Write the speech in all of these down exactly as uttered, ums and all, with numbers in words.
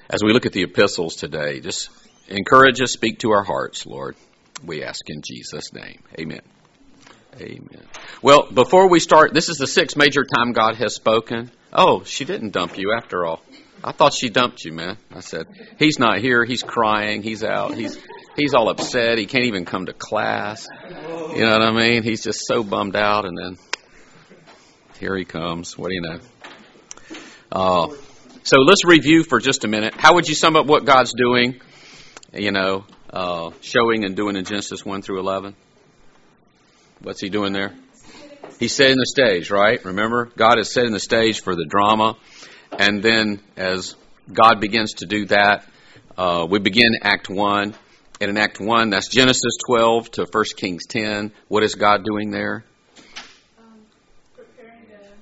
As we look at the epistles today, just encourage us, speak to our hearts, Lord. We ask in Jesus' name. Amen. Amen. Well, before we start, this is the sixth major time God has spoken. Oh, she didn't dump you after all. I thought she dumped you, man. I said, he's not here. He's crying. He's out. He's he's all upset. He can't even come to class. You know what I mean? He's just so bummed out. And then here he comes. What do you know? Uh, so let's review for just a minute. How would you sum up what God's doing, you know, uh, showing and doing in Genesis one through eleven? What's he doing there? He's setting the stage, right? Remember, God is setting the stage for the drama. And then as God begins to do that, uh, we begin Act one. And in Act one, that's Genesis twelve to First Kings ten. What is God doing there? Um, preparing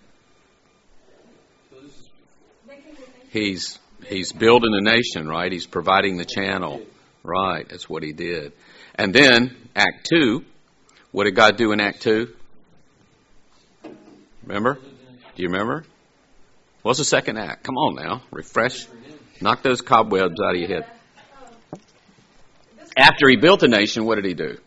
to... He's he's building a nation, right? He's providing the channel. Right, that's what he did. And then, Act two, what did God do in Act two? Remember? Do you remember? What's the second act? Come on now, refresh. Knock those cobwebs out of your head. After he built the nation, what did he do?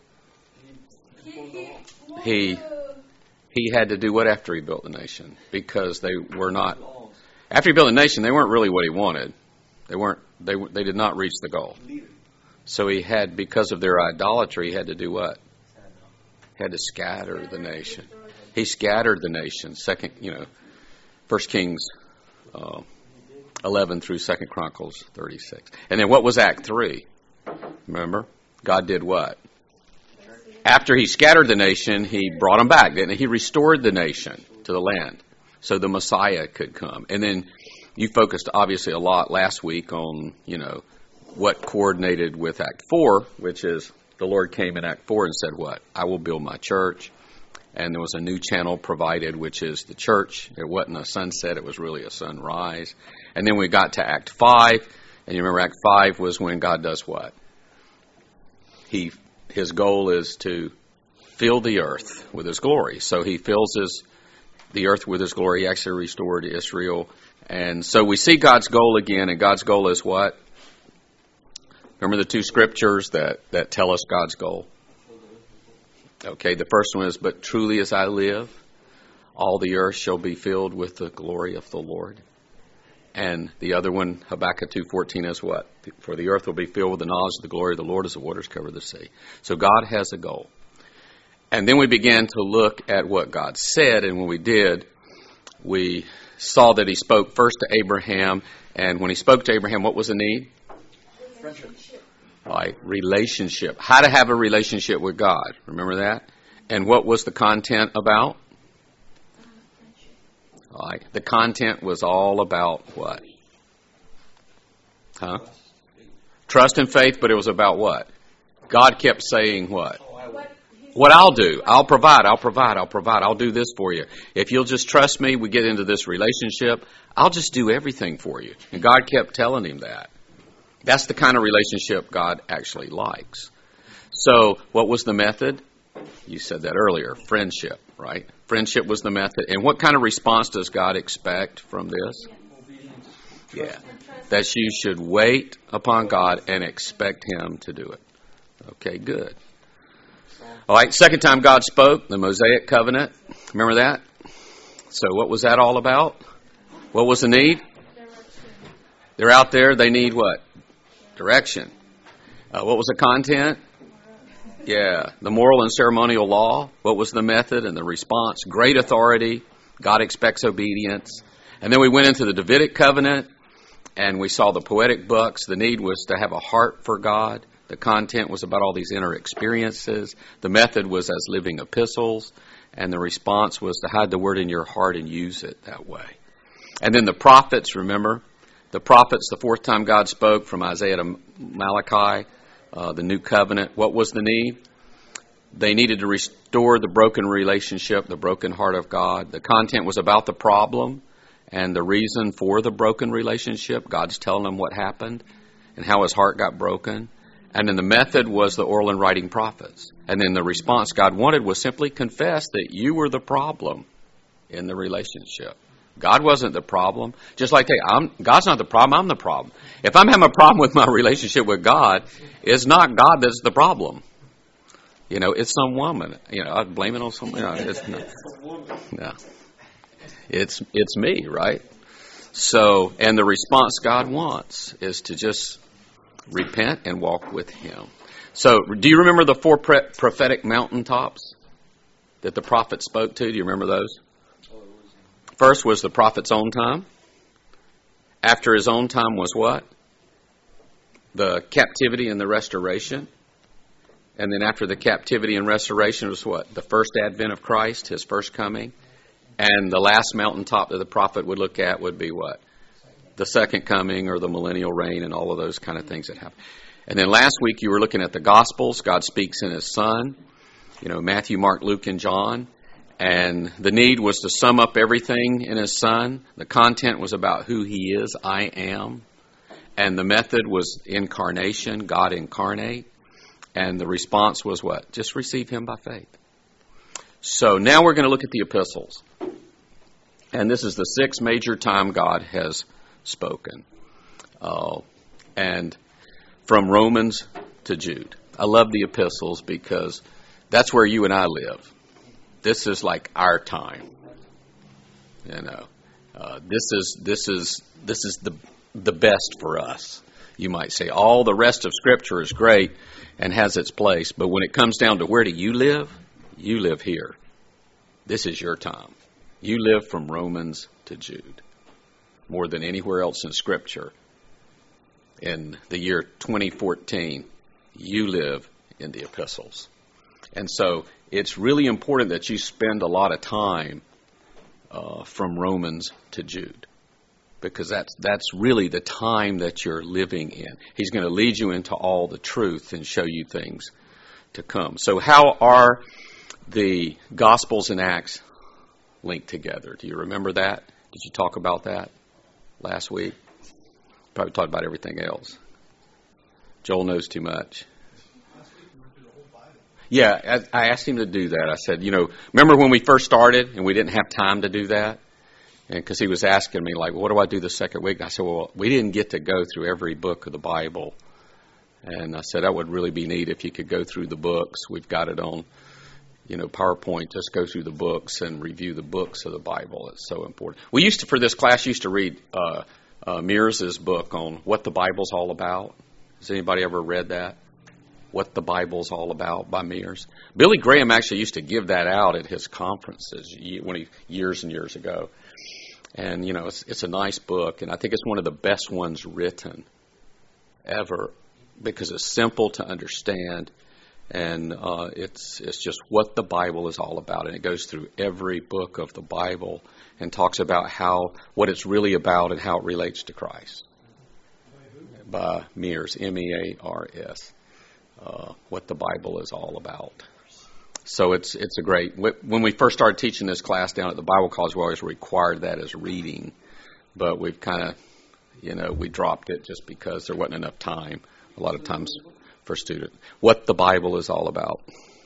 He he had to do what after he built the nation? Because they were not... After he built the nation, they weren't really what he wanted. They weren't. They they did not reach the goal. So he had, because of their idolatry, he had to do what? He had to scatter the nation. He scattered the nation. Second, you know, First Kings uh, eleven through Second Chronicles thirty-six. And then what was Act three? Remember, God did what? After he scattered the nation, he brought them back, didn't he? He restored the nation to the land so the Messiah could come. And then you focused obviously a lot last week on, you know, what coordinated with Act four, which is the Lord came in Act four and said what? I will build my church. And there was a new channel provided, which is the church. It wasn't a sunset, it was really a sunrise. And then we got to Act five, and you remember Act five was when God does what? He His goal is to fill the earth with His glory. So He fills his, the earth with His glory. He actually restored Israel. And so we see God's goal again, and God's goal is what? Remember the two scriptures that, that tell us God's goal? Okay, the first one is, but truly as I live, all the earth shall be filled with the glory of the Lord. And the other one, Habakkuk two fourteen, is what? For the earth will be filled with the knowledge of the glory of the Lord as the waters cover the sea. So God has a goal. And then we began to look at what God said, and when we did, we saw that He spoke first to Abraham, and when He spoke to Abraham, what was the need? Friendship. Right, relationship. How to have a relationship with God. Remember that? And what was the content about? Right. The content was all about what? Huh? Trust and faith, but it was about what? God kept saying what? What I'll do. I'll provide, I'll provide, I'll provide. I'll do this for you. If you'll just trust me, we get into this relationship, I'll just do everything for you. And God kept telling him that. That's the kind of relationship God actually likes. So what was the method? You said that earlier. Friendship, right? Friendship was the method. And what kind of response does God expect from this? Yeah. That you should wait upon God and expect Him to do it. Okay, good. All right, second time God spoke, the Mosaic covenant. Remember that? So what was that all about? What was the need? They're out there. They need what? Direction. Uh, what was the content? Yeah, the moral and ceremonial law. What was the method and the response? Great authority. God expects obedience. And then we went into the Davidic covenant, and we saw the poetic books. The need was to have a heart for God. The content was about all these inner experiences. The method was as living epistles. And the response was to hide the word in your heart and use it that way. And then the prophets, remember? The prophets, the fourth time God spoke from Isaiah to Malachi, uh, the new covenant. What was the need? They needed to restore the broken relationship, the broken heart of God. The content was about the problem and the reason for the broken relationship. God's telling them what happened and how his heart got broken. And then the method was the oral and writing prophets. And then the response God wanted was simply confess that you were the problem in the relationship. God wasn't the problem. Just like they, I'm, God's not the problem, I'm the problem. If I'm having a problem with my relationship with God, it's not God that's the problem. You know, it's some woman. You know, I blame it on someone. No, it's not. No. It's, it's me, right? So, and the response God wants is to just repent and walk with Him. So, do you remember the four pre- prophetic mountaintops that the prophet spoke to? Do you remember those? First was the prophet's own time. After his own time was what? The captivity and the restoration. And then after the captivity and restoration was what? The first advent of Christ, His first coming. And the last mountaintop that the prophet would look at would be what? The second coming or the millennial reign and all of those kind of things that happen. And then last week you were looking at the Gospels. God speaks in His Son. You know, Matthew, Mark, Luke, and John. And the need was to sum up everything in His Son. The content was about who He is, I am. And the method was incarnation, God incarnate. And the response was what? Just receive Him by faith. So now we're going to look at the epistles. And this is the sixth major time God has spoken. Uh, and from Romans to Jude. I love the epistles because that's where you and I live. This is like our time. You know, uh, this is this is this is the the best for us. You might say all the rest of Scripture is great and has its place, but when it comes down to where do you live, you live here. This is your time. You live from Romans to Jude more than anywhere else in Scripture. In the year twenty fourteen, you live in the epistles. And so it's really important that you spend a lot of time uh, from Romans to Jude, because that's that's really the time that you're living in. He's going to lead you into all the truth and show you things to come. So how are the Gospels and Acts linked together? Do you remember that? Did you talk about that last week? Probably talked about everything else. Joel knows too much. Yeah, I asked him to do that. I said, you know, remember when we first started and we didn't have time to do that? And because he was asking me, like, what do I do the second week? And I said, well, we didn't get to go through every book of the Bible. And I said, that would really be neat if you could go through the books. We've got it on, you know, PowerPoint. Just go through the books and review the books of the Bible. It's so important. We used to, for this class, used to read uh, uh, Mears's book on what the Bible's all about. Has anybody ever read that? What the Bible's All About by Mears. Billy Graham actually used to give that out at his conferences when he, years and years ago. And, you know, it's, it's a nice book, and I think it's one of the best ones written ever because it's simple to understand, and uh, it's it's just what the Bible is all about. And it goes through every book of the Bible and talks about how what it's really about and how it relates to Christ. By Mears, M E A R S. Uh, what the Bible is all about. So it's it's a great, when we first started teaching this class down at the Bible College, we always required that as reading, but we've kind of, you know, we dropped it just because there wasn't enough time a lot of times for students. What the Bible is all about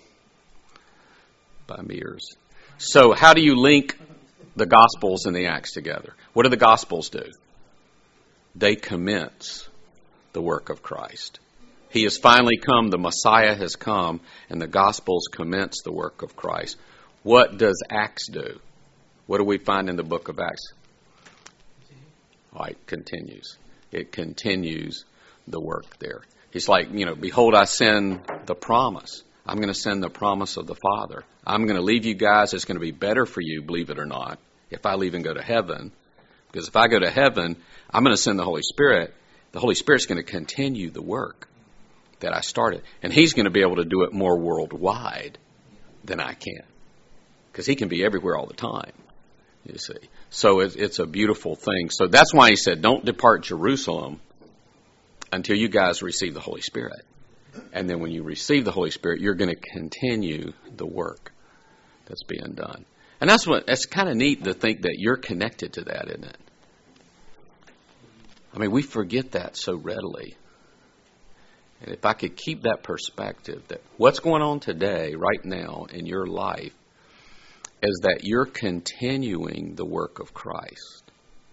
by Mears. So how do you link the Gospels and the Acts together? What do the Gospels do? They commence the work of Christ. He has finally come, the Messiah has come, and the Gospels commence the work of Christ. What does Acts do? What do we find in the book of Acts? All right, continues. It continues the work there. He's like, you know, behold, I send the promise. I'm going to send the promise of the Father. I'm going to leave you guys. It's going to be better for you, believe it or not, if I leave and go to heaven. Because if I go to heaven, I'm going to send the Holy Spirit. The Holy Spirit's going to continue the work that I started. And He's going to be able to do it more worldwide than I can. Because He can be everywhere all the time, you see. So it's, it's a beautiful thing. So that's why He said, don't depart Jerusalem until you guys receive the Holy Spirit. And then when you receive the Holy Spirit, you're going to continue the work that's being done. And that's what, it's kind of neat to think that you're connected to that, isn't it? I mean, we forget that so readily. And if I could keep that perspective that what's going on today, right now, in your life, is that you're continuing the work of Christ.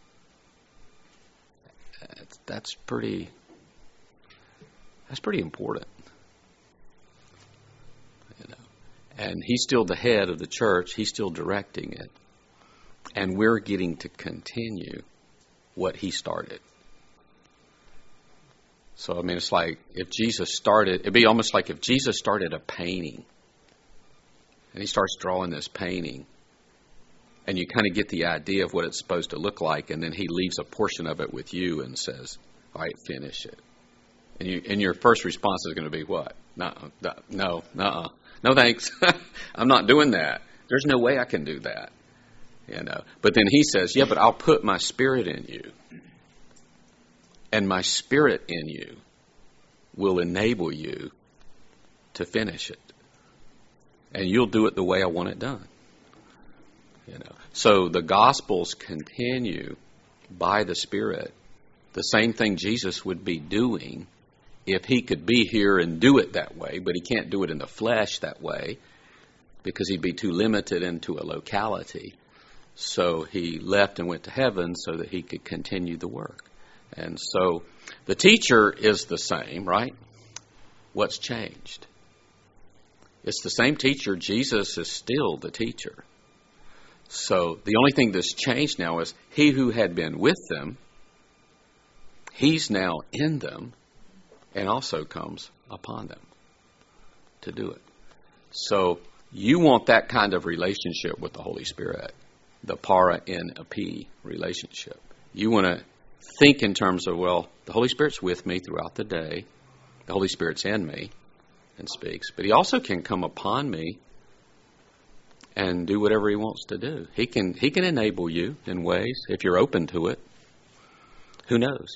That's pretty, that's pretty important. You know, and he's still the head of the church. He's still directing it. And we're getting to continue what he started. So, I mean, it's like if Jesus started, it'd be almost like if Jesus started a painting and he starts drawing this painting and you kind of get the idea of what it's supposed to look like, and then he leaves a portion of it with you and says, all right, finish it. And you, and your first response is going to be what? No, no, no, no thanks. I'm not doing that. There's no way I can do that. You know. But then he says, yeah, but I'll put my spirit in you. And my spirit in you will enable you to finish it. And you'll do it the way I want it done. You know. So the Gospels continue by the Spirit the same thing Jesus would be doing if he could be here and do it that way, but he can't do it in the flesh that way because he'd be too limited into a locality. So he left and went to heaven so that he could continue the work. And so the teacher is the same, right? What's changed? It's the same teacher. Jesus is still the teacher. So the only thing that's changed now is he who had been with them, he's now in them and also comes upon them to do it. So you want that kind of relationship with the Holy Spirit, the para in epi relationship. You want to think in terms of, well, the Holy Spirit's with me throughout the day. The Holy Spirit's in me and speaks. But he also can come upon me and do whatever he wants to do. He can he can enable you in ways, if you're open to it. Who knows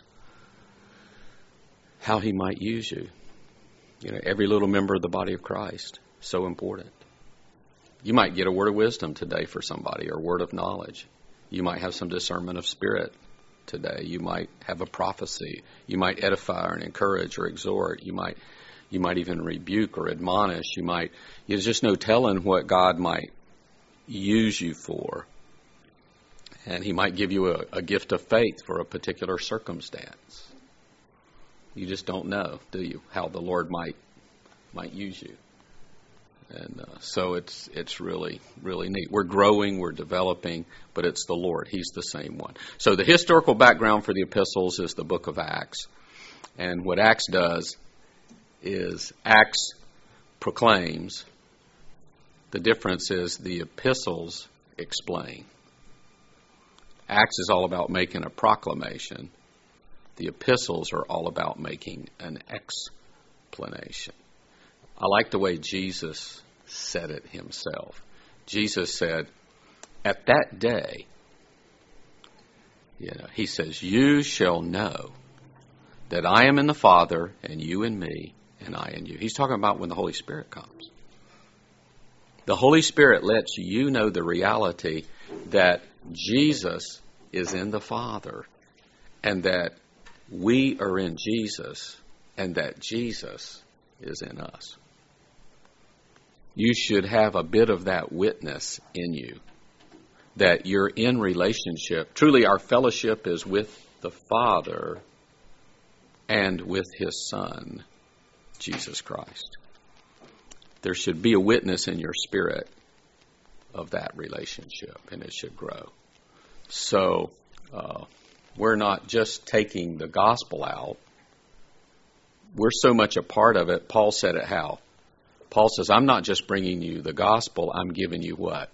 how he might use you. You know, every little member of the body of Christ, so important. You might get a word of wisdom today for somebody, or a word of knowledge. You might have some discernment of spirit today. You might have a prophecy. You might edify or encourage or exhort. You might you might even rebuke or admonish. You might, there's just no telling what God might use you for. And he might give you a, a gift of faith for a particular circumstance. You just don't know, do you, how the Lord might might use you. And uh, so it's it's really, really neat. We're growing, we're developing, but it's the Lord. He's the same one. So the historical background for the epistles is the book of Acts. And what Acts does is Acts proclaims. The difference is the epistles explain. Acts is all about making a proclamation. The epistles are all about making an explanation. I like the way Jesus said it himself. Jesus said, at that day, you know, he says, you shall know that I am in the Father, and you in me, and I in you. He's talking about when the Holy Spirit comes. The Holy Spirit lets you know the reality that Jesus is in the Father, and that we are in Jesus, and that Jesus is in us. You should have a bit of that witness in you, that you're in relationship. Truly, our fellowship is with the Father and with His Son, Jesus Christ. There should be a witness in your spirit of that relationship, and it should grow. So, uh, we're not just taking the gospel out. We're so much a part of it. Paul said it how? Paul says, I'm not just bringing you the gospel, I'm giving you what?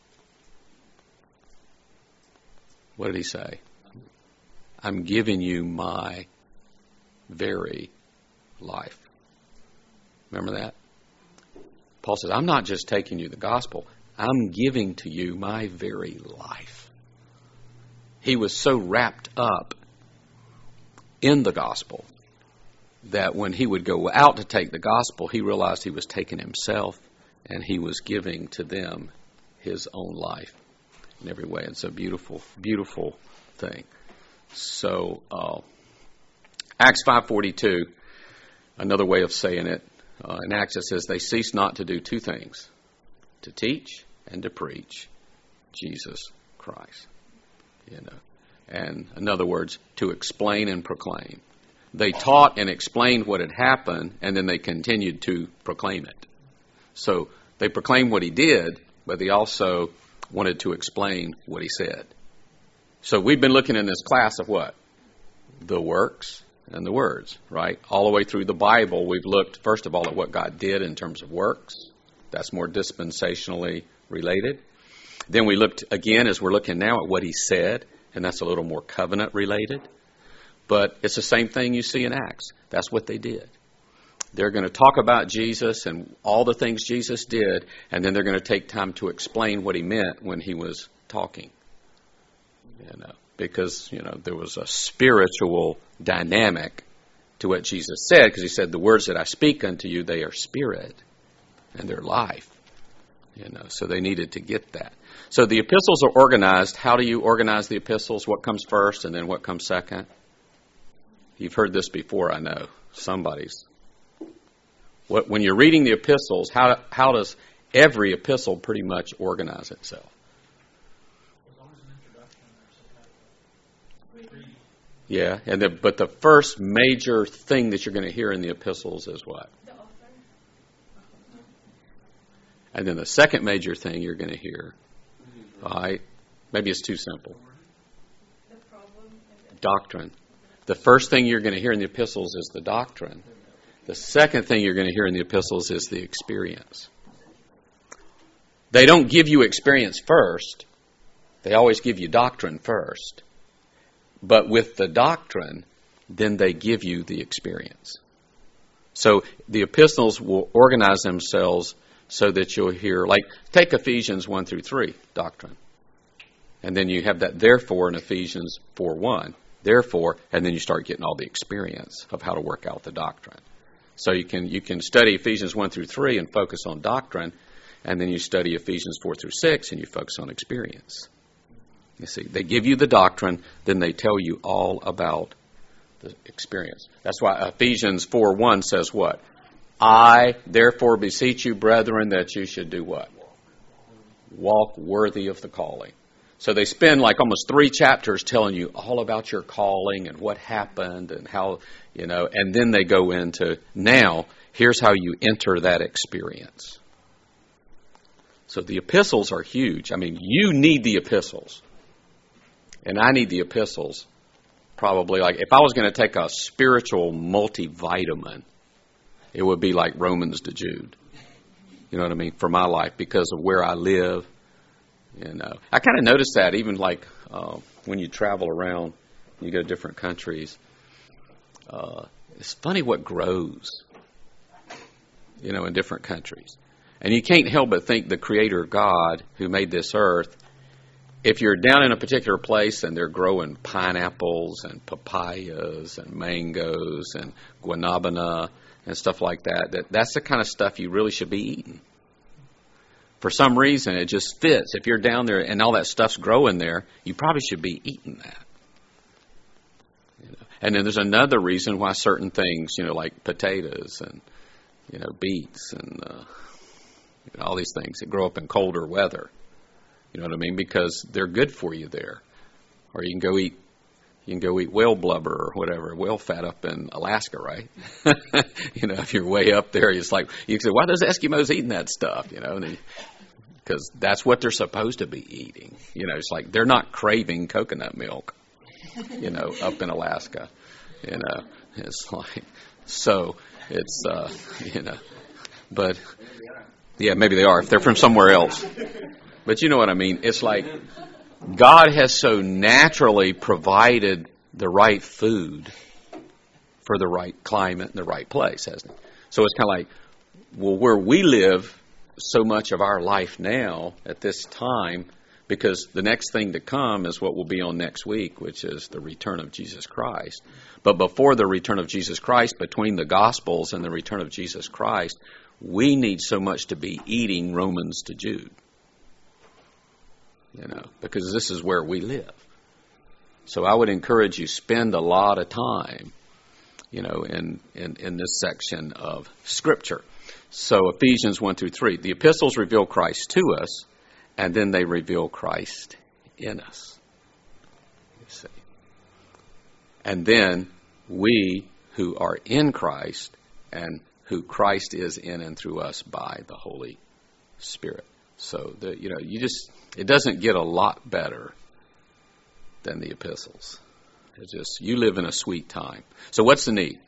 What did he say? I'm giving you my very life. Remember that? Paul says, I'm not just taking you the gospel, I'm giving to you my very life. He was so wrapped up in the gospel that when he would go out to take the gospel, he realized he was taking himself and he was giving to them his own life in every way. It's a beautiful, beautiful thing. So, uh, Acts five forty-two, another way of saying it, uh, in Acts it says, they cease not to do two things, to teach and to preach Jesus Christ. You know, and in other words, to explain and proclaim. They taught and explained what had happened, and then they continued to proclaim it. So they proclaimed what he did, but they also wanted to explain what he said. So we've been looking in this class of what? The works and the words, right? All the way through the Bible, we've looked, first of all, at what God did in terms of works. That's more dispensationally related. Then we looked again, as we're looking now, at what he said, and that's a little more covenant related. But it's the same thing you see in Acts. That's what they did. They're going to talk about Jesus and all the things Jesus did, and then they're going to take time to explain what he meant when he was talking. You know, because, you know, there was a spiritual dynamic to what Jesus said, because he said, the words that I speak unto you, they are spirit and they're life. You know, so they needed to get that. So the epistles are organized. How do you organize the epistles? What comes first and then what comes second? You've heard this before, I know. Somebody's. What, when you're reading the epistles, how how does every epistle pretty much organize itself? Yeah, and the, but the first major thing that you're going to hear in the epistles is what? The author. And then the second major thing you're going to hear, all right, maybe it's too simple. The problem. And the Doctrine. The first thing you're going to hear in the epistles is the doctrine. The second thing you're going to hear in the epistles is the experience. They don't give you experience first. They always give you doctrine first. But with the doctrine, then they give you the experience. So the epistles will organize themselves so that you'll hear, like, take Ephesians one through three, doctrine. And then you have that therefore in Ephesians four one. Therefore, and then you start getting all the experience of how to work out the doctrine. So you can you can study Ephesians one through three and focus on doctrine, and then you study Ephesians four through six and you focus on experience. You see, they give you the doctrine, then they tell you all about the experience. That's why Ephesians four one says what? I, therefore, beseech you, brethren, that you should do what? Walk worthy of the calling. So they spend like almost three chapters telling you all about your calling and what happened and how, you know, and then they go into, now, here's how you enter that experience. So the epistles are huge. I mean, you need the epistles. And I need the epistles probably like, if I was going to take a spiritual multivitamin, it would be like Romans to Jude. You know what I mean? For my life, because of where I live. You know, I kind of noticed that even like uh, when you travel around, you go to different countries. Uh, it's funny what grows, you know, in different countries. And you can't help but think the Creator God who made this earth, if you're down in a particular place and they're growing pineapples and papayas and mangoes and guanabana and stuff like that, that that's the kind of stuff you really should be eating. For some reason, it just fits. If you're down there and all that stuff's growing there, you probably should be eating that. You know? And then there's another reason why certain things, you know, like potatoes and, you know, beets and uh, you know, all these things that grow up in colder weather. You know what I mean? Because they're good for you there. Or you can go eat, you can go eat whale blubber or whatever, whale fat up in Alaska, right? You know, if you're way up there, it's like, you can say, why are those Eskimos eating that stuff? You know, because that's what they're supposed to be eating. You know, it's like they're not craving coconut milk, you know, up in Alaska. You know, it's like, so it's, uh, you know, but, yeah, maybe they are if they're from somewhere else. But you know what I mean? It's like God has so naturally provided the right food for the right climate and the right place, hasn't it? So it's kind of like, well, where we live so much of our life now at this time, because the next thing to come is what will be on next week, which is the return of Jesus Christ. But before the return of Jesus Christ, between the Gospels and the return of Jesus Christ, we need so much to be eating Romans to Jude. You know, because this is where we live. So I would encourage you, spend a lot of time, you know, in, in, in this section of Scripture. So Ephesians one through three. The epistles reveal Christ to us, and then they reveal Christ in us. You see. And then we who are in Christ and who Christ is in and through us by the Holy Spirit. So, the, you know, you just, it doesn't get a lot better than the epistles. It's just, you live in a sweet time. So what's the need?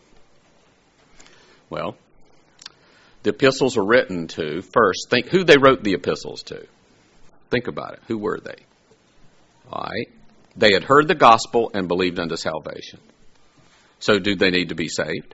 Well, the epistles are written to, first, think who they wrote the epistles to. Think about it. Who were they? All right. They had heard the gospel and believed unto salvation. So do they need to be saved?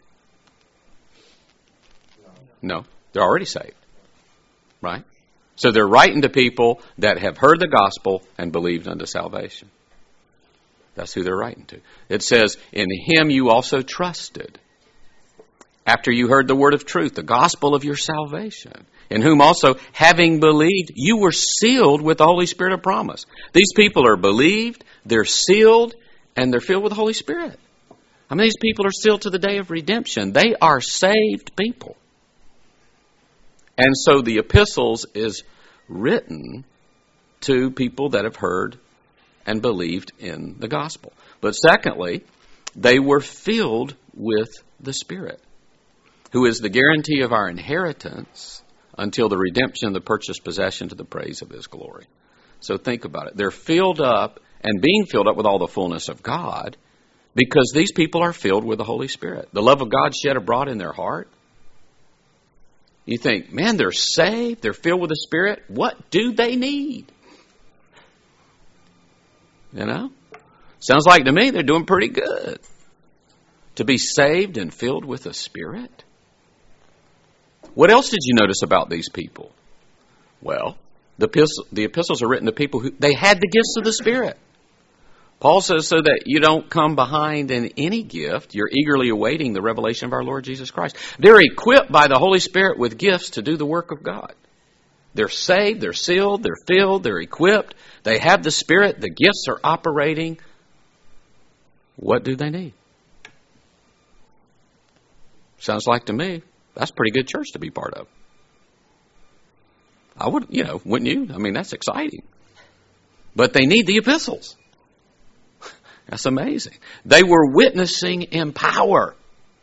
No. They're already saved. Right? So they're writing to people that have heard the gospel and believed unto salvation. That's who they're writing to. It says, in him you also trusted, after you heard the word of truth, the gospel of your salvation, in whom also, having believed, you were sealed with the Holy Spirit of promise. These people are believed, they're sealed, and they're filled with the Holy Spirit. I mean, these people are sealed to the day of redemption. They are saved people. And so the epistles is written to people that have heard and believed in the gospel. But secondly, they were filled with the Spirit, who is the guarantee of our inheritance until the redemption of the purchased possession to the praise of his glory. So think about it. They're filled up and being filled up with all the fullness of God because these people are filled with the Holy Spirit. The love of God shed abroad in their heart. You think, man, they're saved, they're filled with the Spirit. What do they need? You know? Sounds like to me they're doing pretty good. To be saved and filled with the Spirit. What else did you notice about these people? Well, the epistles, the epistles are written to people who, they had the gifts of the Spirit. Paul says so that you don't come behind in any gift, you're eagerly awaiting the revelation of our Lord Jesus Christ. They're equipped by the Holy Spirit with gifts to do the work of God. They're saved, they're sealed, they're filled, they're equipped. They have the Spirit, the gifts are operating. What do they need? Sounds like to me, that's a pretty good church to be part of. I would, you know, wouldn't you? I mean, that's exciting. But they need the epistles. That's amazing. They were witnessing in power.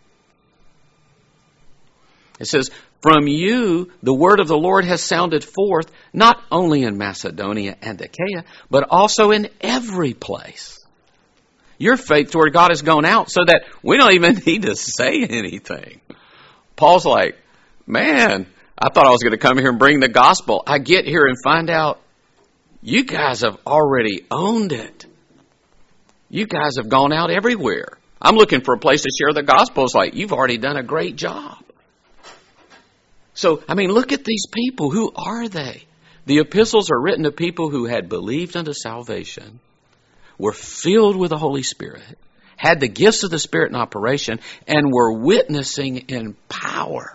It says, from you, the word of the Lord has sounded forth, not only in Macedonia and Achaia, but also in every place. Your faith toward God has gone out so that we don't even need to say anything. Paul's like, man, I thought I was going to come here and bring the gospel. I get here and find out you guys have already owned it. You guys have gone out everywhere. I'm looking for a place to share the gospel. It's like, you've already done a great job. So, I mean, look at these people. Who are they? The epistles are written to people who had believed unto salvation, were filled with the Holy Spirit, had the gifts of the Spirit in operation, and were witnessing in power.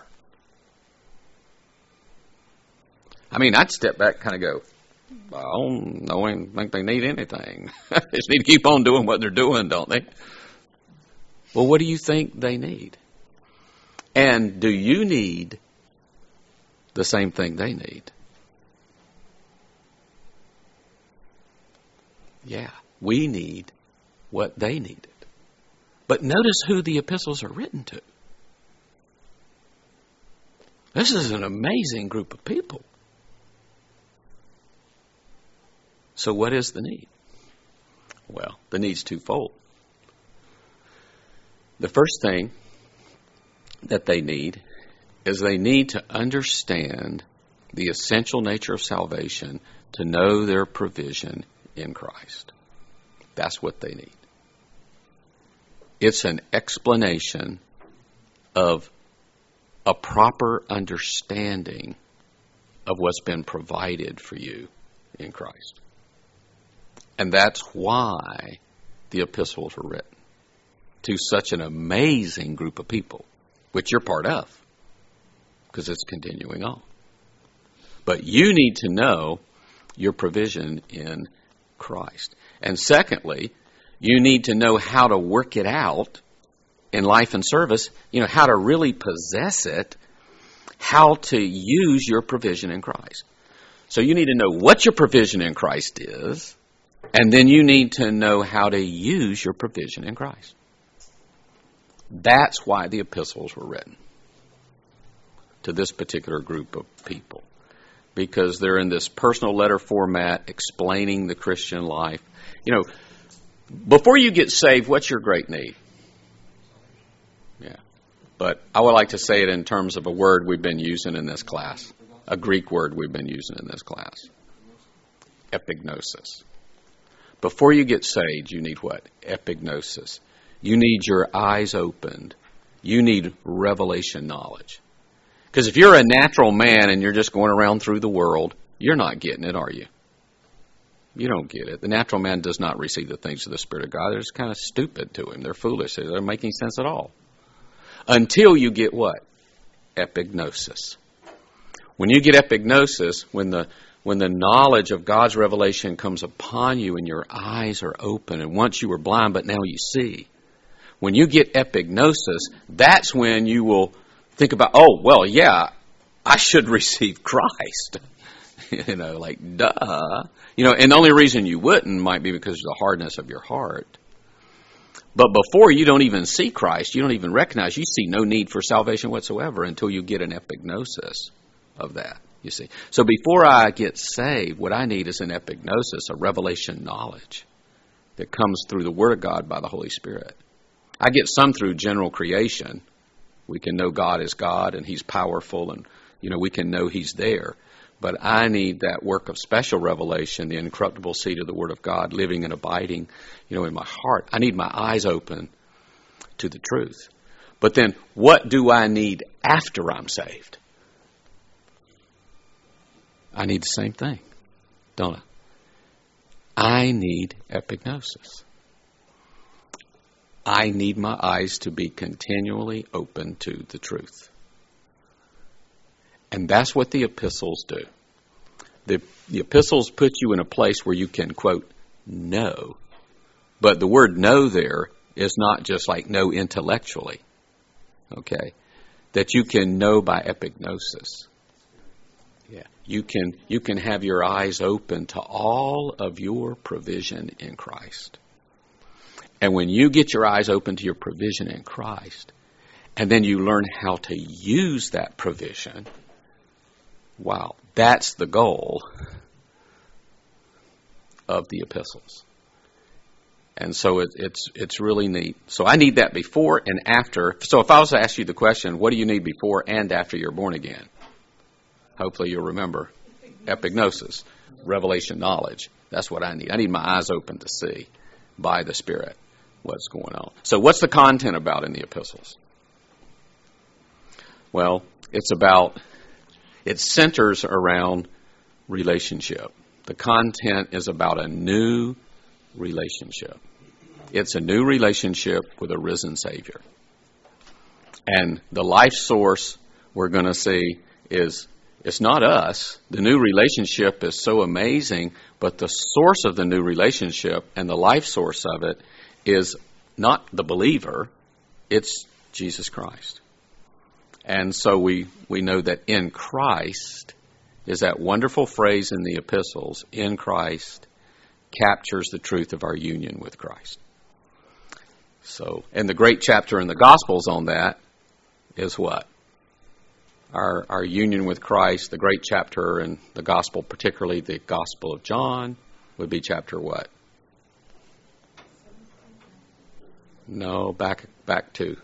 I mean, I'd step back and kind of go, I don't, I don't think they need anything. They just need to keep on doing what they're doing, don't they? Well, what do you think they need? And do you need the same thing they need? Yeah, we need what they needed. But notice who the epistles are written to. This is an amazing group of people. So what is the need? Well, the need's twofold. The first thing that they need is they need to understand the essential nature of salvation, to know their provision in Christ. That's what they need. It's an explanation of a proper understanding of what's been provided for you in Christ. And that's why the epistles were written to such an amazing group of people, which you're part of, because it's continuing on. But you need to know your provision in Christ. And secondly, you need to know how to work it out in life and service, you know, how to really possess it, how to use your provision in Christ. So you need to know what your provision in Christ is, and then you need to know how to use your provision in Christ. That's why the epistles were written to this particular group of people, because they're in this personal letter format explaining the Christian life. You know, before you get saved, what's your great need? Yeah. But I would like to say it in terms of a word we've been using in this class, a Greek word we've been using in this class. Epignosis. Before you get saved, you need what? Epignosis. You need your eyes opened. You need revelation knowledge. Because if you're a natural man and you're just going around through the world, you're not getting it, are you? You don't get it. The natural man does not receive the things of the Spirit of God. They're just kind of stupid to him. They're foolish. They don't make any sense at all. Until you get what? Epignosis. When you get epignosis, when the when the knowledge of God's revelation comes upon you and your eyes are open, and once you were blind but now you see. When you get epignosis, that's when you will think about, oh, well, yeah, I should receive Christ. You know, like, duh. You know, and the only reason you wouldn't might be because of the hardness of your heart. But before you don't even see Christ, you don't even recognize, you see no need for salvation whatsoever until you get an epignosis of that, you see. So before I get saved, what I need is an epignosis, a revelation knowledge that comes through the Word of God by the Holy Spirit. I get some through general creation. We can know God is God and He's powerful, and, you know, we can know He's there. But I need that work of special revelation, the incorruptible seed of the Word of God, living and abiding, you know, in my heart. I need my eyes open to the truth. But then, what do I need after I'm saved? I need the same thing, don't I? I need epignosis. I need my eyes to be continually open to the truth. And that's what the epistles do. The, the epistles put you in a place where you can, quote, know. But the word know there is not just like know intellectually, okay? That you can know by epignosis. Yeah. You can, you can have your eyes open to all of your provision in Christ. And when you get your eyes open to your provision in Christ, and then you learn how to use that provision, wow, that's the goal of the epistles. And so it, it's it's really neat. So I need that before and after. So if I was to ask you the question, what do you need before and after you're born again? Hopefully you'll remember epignosis, revelation knowledge. That's what I need. I need my eyes open to see by the Spirit what's going on. So what's the content about in the epistles? Well, it's about, it centers around relationship. The content is about a new relationship. It's a new relationship with a risen Savior. And the life source we're going to see is, it's not us. The new relationship is so amazing, but the source of the new relationship and the life source of it is not the believer, it's Jesus Christ. And so we, we know that in Christ is that wonderful phrase in the epistles, in Christ, captures the truth of our union with Christ. So, and the great chapter in the Gospels on that is what? Our, our union with Christ. The great chapter in the Gospel, particularly the Gospel of John, would be chapter what? No, back back two.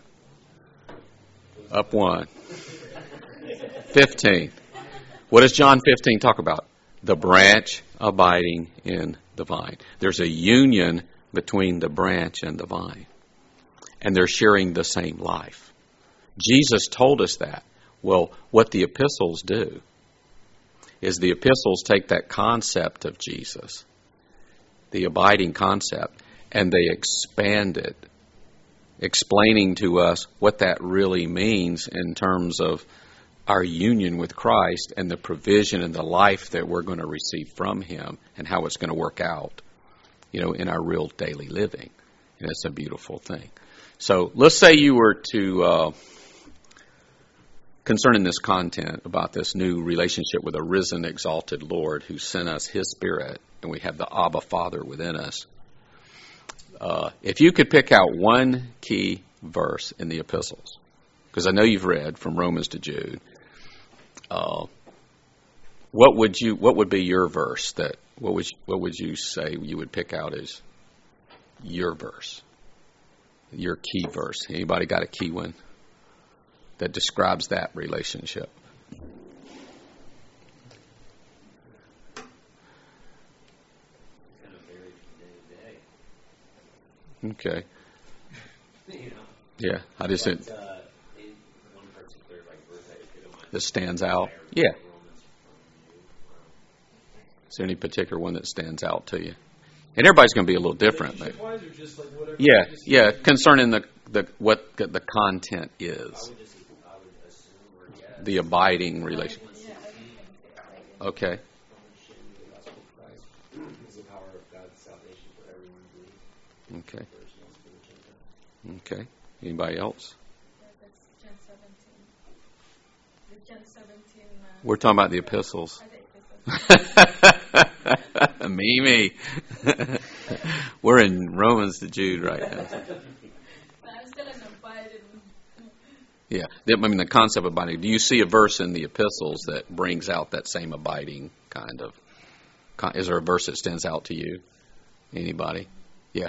Up one. fifteen. What does John fifteen talk about? The branch abiding in the vine. There's a union between the branch and the vine. And they're sharing the same life. Jesus told us that. Well, what the epistles do is the epistles take that concept of Jesus, the abiding concept, and they expand it, explaining to us what that really means in terms of our union with Christ and the provision and the life that we're going to receive from Him and how it's going to work out, you know, in our real daily living. And it's a beautiful thing. So let's say you were to uh, concerning this content about this new relationship with a risen, exalted Lord who sent us His Spirit, and we have the Abba Father within us. Uh, if you could pick out one key verse in the epistles, because I know you've read from Romans to Jude, uh, what would you? What would be your verse? That what would you, what would you say you would pick out as your verse, your key verse? Anybody got a key one that describes that relationship? Okay. Yeah, I just didn't. That stands out. Yeah. Is there any particular one that stands out to you? And everybody's going to be a little different. But yeah, yeah. Concerning the the what the content is, the abiding relation. Okay. Okay. Okay. Anybody else? Yeah, that's John seventeen. The John seventeen. Uh, We're talking about the epistles. me, me. We're in Romans to Jude right now. I'm still in abiding. Yeah. I mean, the concept of abiding. Do you see a verse in the epistles that brings out that same abiding kind of? Is there a verse that stands out to you? Anybody? Yeah.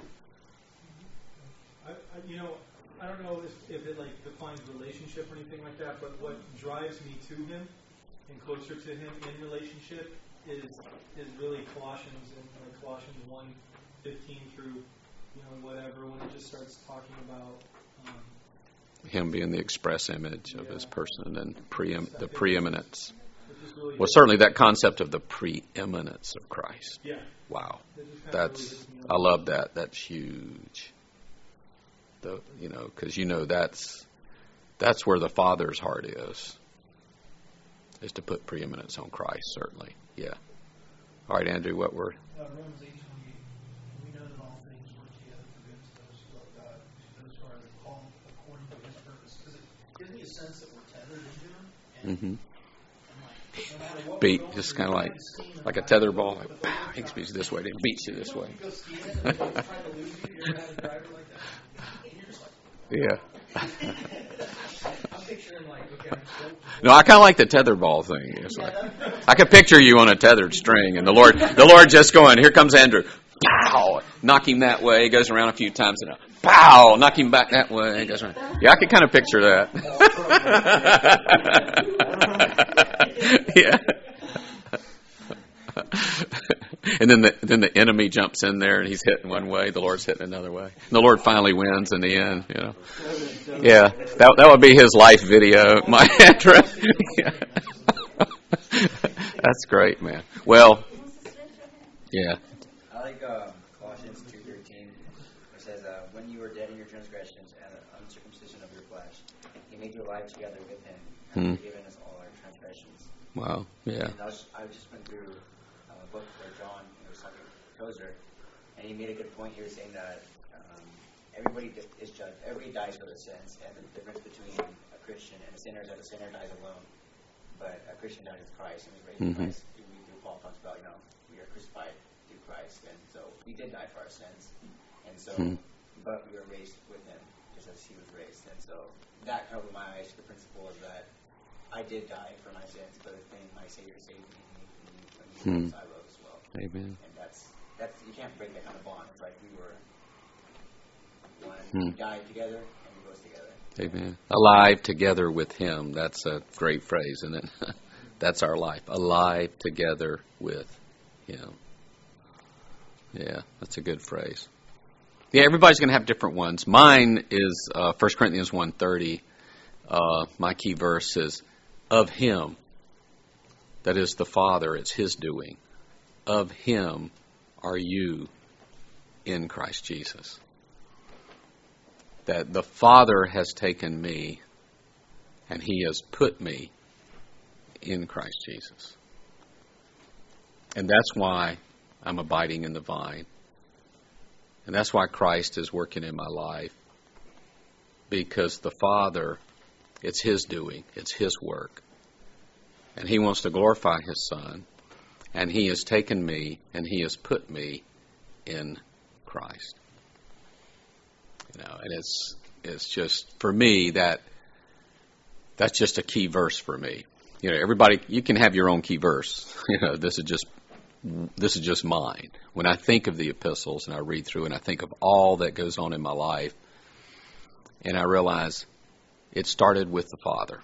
You know, I don't know if, if it like defines relationship or anything like that, but what drives me to Him and closer to Him in relationship is is really Colossians and like Colossians one fifteen through you know whatever when it just starts talking about um, Him being the express image of yeah. His person and preem- the preeminence. Really well, certainly that concept of the preeminence of Christ. Yeah. Wow, that's really I love that. That's huge. The, you know, because you know that's that's where the Father's heart is, is to put preeminence on Christ. Certainly, yeah. All right, Andrew, what were? Uh, Romans eight twenty-eight. We know that all things work together for good to those who love God, to those who are called according to His purpose. Because it gives me a sense that we're tethered into Him. And Mm-hmm. like, no matter what Beat, we're going just through, kind of like like a tether ball. Like, pow, he speeds this way, then beats you this way. You go skiing and they're trying to lose you. You ever had a driver like that? And you're just like, Yeah. I'm picturing like, okay, I'm still. No, I kind of like the tether ball thing. It's like, I could picture you on a tethered string, and the Lord, the Lord just going, here comes Andrew, pow, knock him that way, goes around a few times, and a pow, knock him back that way, goes around. Yeah, I could kind of picture that. Yeah. And then the then the enemy jumps in there and he's hitting one way, the Lord's hitting another way. And the Lord finally wins in the end, you know. Yeah, that that would be his life video, my address. Yeah. That's great, man. Well, yeah. I like uh, Colossians two thirteen. It says, uh, "When you were dead in your transgressions and the uncircumcision of your flesh, He made you alive together with Him, and Hmm. forgiven us all our transgressions." Wow. Yeah. And I, was, I just went through uh, a book where John it was talking to Tozer, and he made a good point. He was saying that um, everybody di- is judged. Everybody dies for their sins, and the difference between a Christian and a sinner is that a sinner dies alone, but a Christian dies with Christ and was raised Mhm. with Christ. We, we, Paul talks about, you know, we are crucified through Christ, and so we did die for our sins, and so, Mhm. but but we were raised with Him just as He was raised, and so that opened my eyes to the principle of that I did die for my sins, but then my Savior saved me, and He, and he, Hmm. and I love as well. Amen. And that's that's you can't break that kind of bond. It's like we were one, Hmm. we died together, and we rose together. Amen. Alive together with Him. That's a great phrase, isn't it? That's our life. Alive together with Him. Yeah, that's a good phrase. Yeah, everybody's going to have different ones. Mine is uh, First Corinthians one thirty. Uh, my key verse is, of Him, that is the Father, it's His doing. Of Him are you in Christ Jesus. That the Father has taken me and He has put me in Christ Jesus. And that's why I'm abiding in the vine. And that's why Christ is working in my life. Because the Father It's His doing. It's His work. And He wants to glorify His Son. And He has taken me and He has put me in Christ. You know, and it's it's just, for me, that that's just a key verse for me. You know, everybody, you can have your own key verse. You know, this is just this is just mine. When I think of the epistles and I read through and I think of all that goes on in my life, and I realize it started with the Father.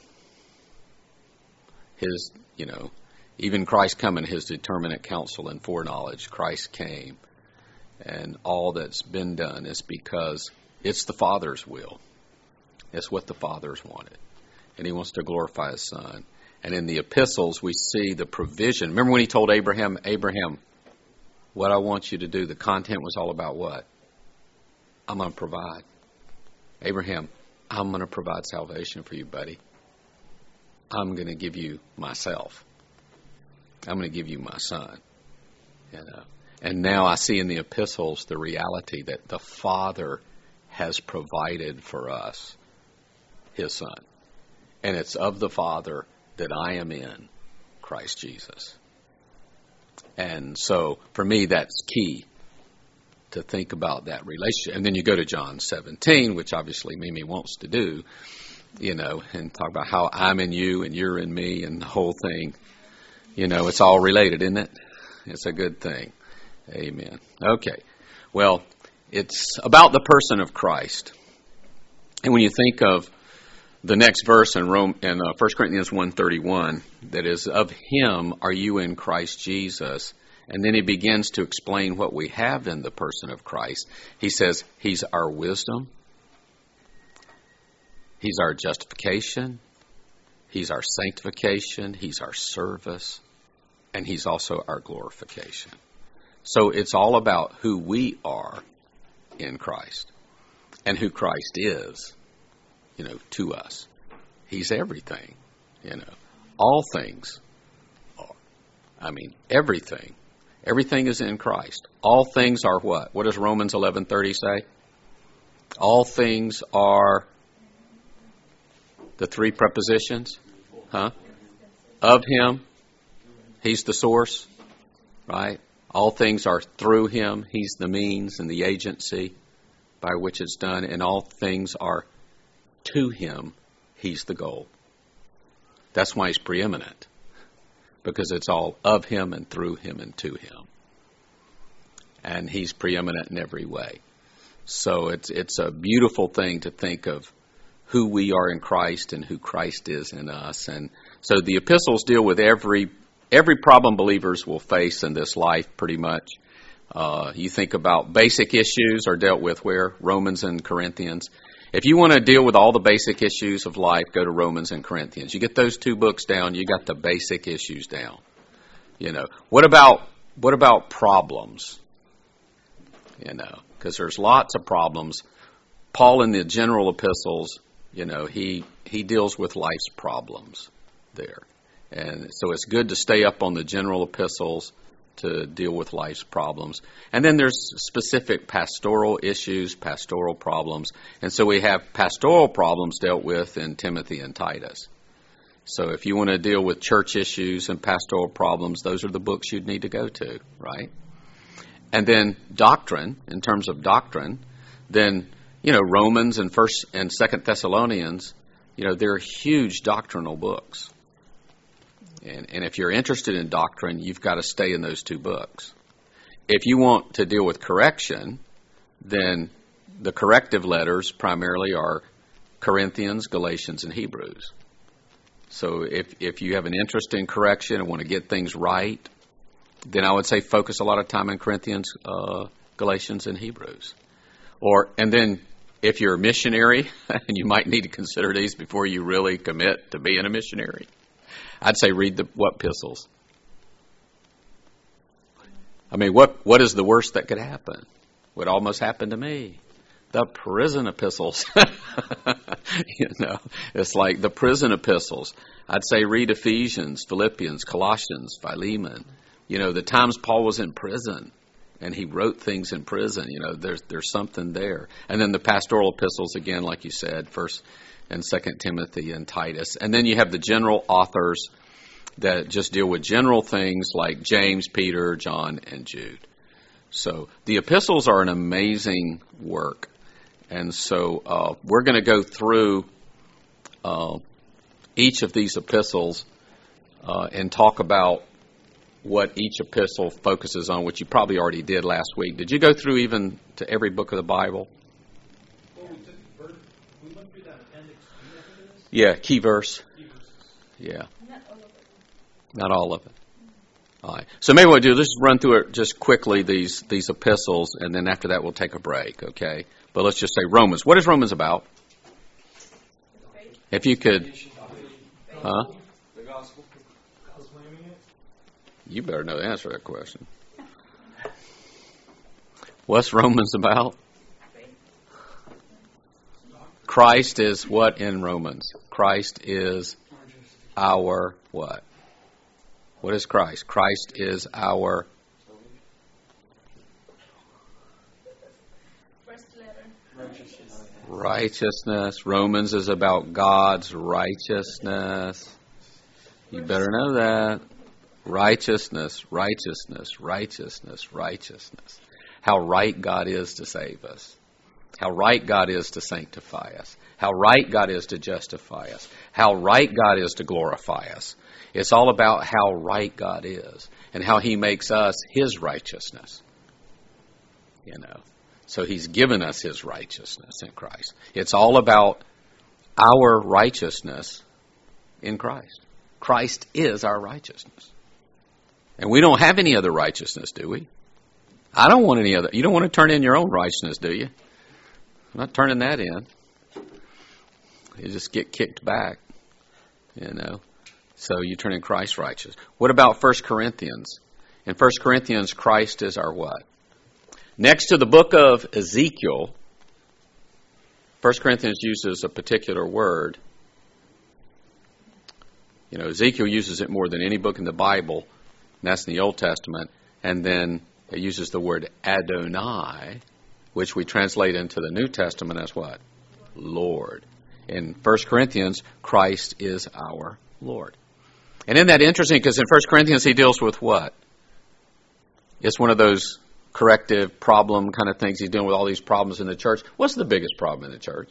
His, you know, even Christ coming, His determinate counsel and foreknowledge, Christ came. And all that's been done is because it's the Father's will. It's what the Father's wanted. And He wants to glorify His Son. And in the epistles, we see the provision. Remember when He told Abraham, Abraham, what I want you to do, the content was all about what? I'm going to provide. Abraham, I'm going to provide salvation for you, buddy. I'm going to give you myself. I'm going to give you my Son. You know? And now I see in the epistles the reality that the Father has provided for us His Son. And it's of the Father that I am in Christ Jesus. And so, for me, that's key to think about that relationship. And then you go to John seventeen, which obviously Mimi wants to do, you know, and talk about how I'm in you and you're in me and the whole thing. You know, it's all related, isn't it? It's a good thing. Amen. Okay. Well, it's about the person of Christ. And when you think of the next verse in Rome, in uh, First Corinthians one thirty-one, that is, of Him are you in Christ Jesus. And then he begins to explain what we have in the person of Christ. He says He's our wisdom. He's our justification. He's our sanctification. He's our service. And He's also our glorification. So it's all about who we are in Christ and who Christ is, you know, to us. He's everything, you know. All things are. I mean, everything. Everything is in Christ. All things are what? What does Romans eleven thirty say? All things are the three prepositions, huh? Of Him. He's the source, right? All things are through Him. He's the means and the agency by which it's done. And all things are to Him. He's the goal. That's why He's preeminent. Because it's all of Him and through Him and to Him. And He's preeminent in every way. So it's it's a beautiful thing to think of who we are in Christ and who Christ is in us. And so the epistles deal with every every problem believers will face in this life pretty much. Uh, you think about basic issues are dealt with where? Romans and Corinthians. If you want to deal with all the basic issues of life, go to Romans and Corinthians. You get those two books down, you got the basic issues down. You know, what about what about problems? You know, because there's lots of problems. Paul in the general epistles, you know, he he deals with life's problems there. And so it's good to stay up on the general epistles to deal with life's problems. And then there's specific pastoral issues, pastoral problems. And so we have pastoral problems dealt with in Timothy and Titus. So if you want to deal with church issues and pastoral problems, those are the books you'd need to go to, right? And then doctrine, in terms of doctrine, then, you know, Romans and First and Second Thessalonians, you know, they're huge doctrinal books. And, and if you're interested in doctrine, you've got to stay in those two books. If you want to deal with correction, then the corrective letters primarily are Corinthians, Galatians, and Hebrews. So if if you have an interest in correction and want to get things right, then I would say focus a lot of time in Corinthians, uh, Galatians, and Hebrews. Or and then if you're a missionary, and you might need to consider these before you really commit to being a missionary, I'd say read the what epistles. I mean, what what is the worst that could happen? What almost happened to me? The prison epistles. You know, it's like the prison epistles. I'd say read Ephesians, Philippians, Colossians, Philemon. You know, the times Paul was in prison and he wrote things in prison. You know, there's there's something there. And then the pastoral epistles again, like you said, First and Second Timothy and Titus. And then you have the general authors that just deal with general things like James, Peter, John, and Jude. So the epistles are an amazing work. And so uh, we're going to go through uh, each of these epistles uh, and talk about what each epistle focuses on, which you probably already did last week. Did you go through even to every book of the Bible? Well, we took, we went through that appendix B, I think it is. Yeah, key verse. Key verses. Yeah, Not all of it. not all of it. All right. So maybe what we'll do, let's just run through it just quickly, these these epistles, and then after that we'll take a break, okay? But let's just say Romans. What is Romans about? Faith. If you could, huh? The gospel. Proclaiming it. You better know the answer to that question. What's Romans about? Christ is what in Romans? Christ is our what? What is Christ? Christ is our First letter. righteousness. Romans is about God's righteousness. You better know that. Righteousness, righteousness, righteousness, righteousness. How right God is to save us. How right God is to sanctify us. How right God is to justify us. How right God is to glorify us. It's all about how right God is and how He makes us His righteousness. You know, so He's given us His righteousness in Christ. It's all about our righteousness in Christ. Christ is our righteousness. And we don't have any other righteousness, do we? I don't want any other. You don't want to turn in your own righteousness, do you? I'm not turning that in. You just get kicked back, you know. So you turn in Christ's righteousness. What about First Corinthians? In First Corinthians, Christ is our what? Next to the book of Ezekiel, First Corinthians uses a particular word. You know, Ezekiel uses it more than any book in the Bible, and that's in the Old Testament. And then it uses the word Adonai, which we translate into the New Testament as what? Lord. In First Corinthians, Christ is our Lord. And isn't that interesting? Because in First Corinthians, he deals with what? It's one of those corrective problem kind of things. He's dealing with all these problems in the church. What's the biggest problem in the church?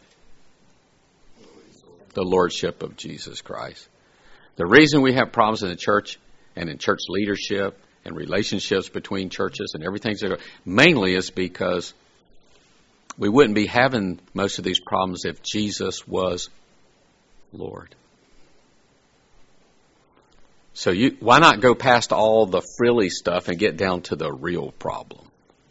The lordship of Jesus Christ. The reason we have problems in the church and in church leadership and relationships between churches and everything, mainly is because we wouldn't be having most of these problems if Jesus was Lord. So you, why not go past all the frilly stuff and get down to the real problem?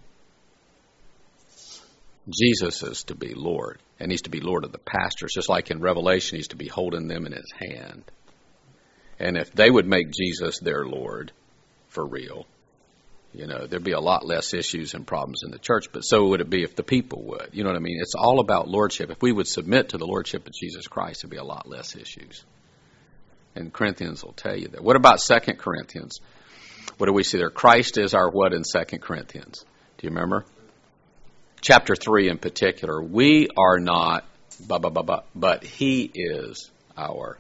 Jesus is to be Lord, and He's to be Lord of the pastors, just like in Revelation, He's to be holding them in His hand. And if they would make Jesus their Lord for real, you know, there'd be a lot less issues and problems in the church, but so would it be if the people would. You know what I mean? It's all about lordship. If we would submit to the lordship of Jesus Christ, there'd be a lot less issues. And Corinthians will tell you that. What about Second Corinthians? What do we see there? Christ is our what in Second Corinthians? Do you remember? Chapter three in particular. We are not, blah, blah, blah, blah, but He is our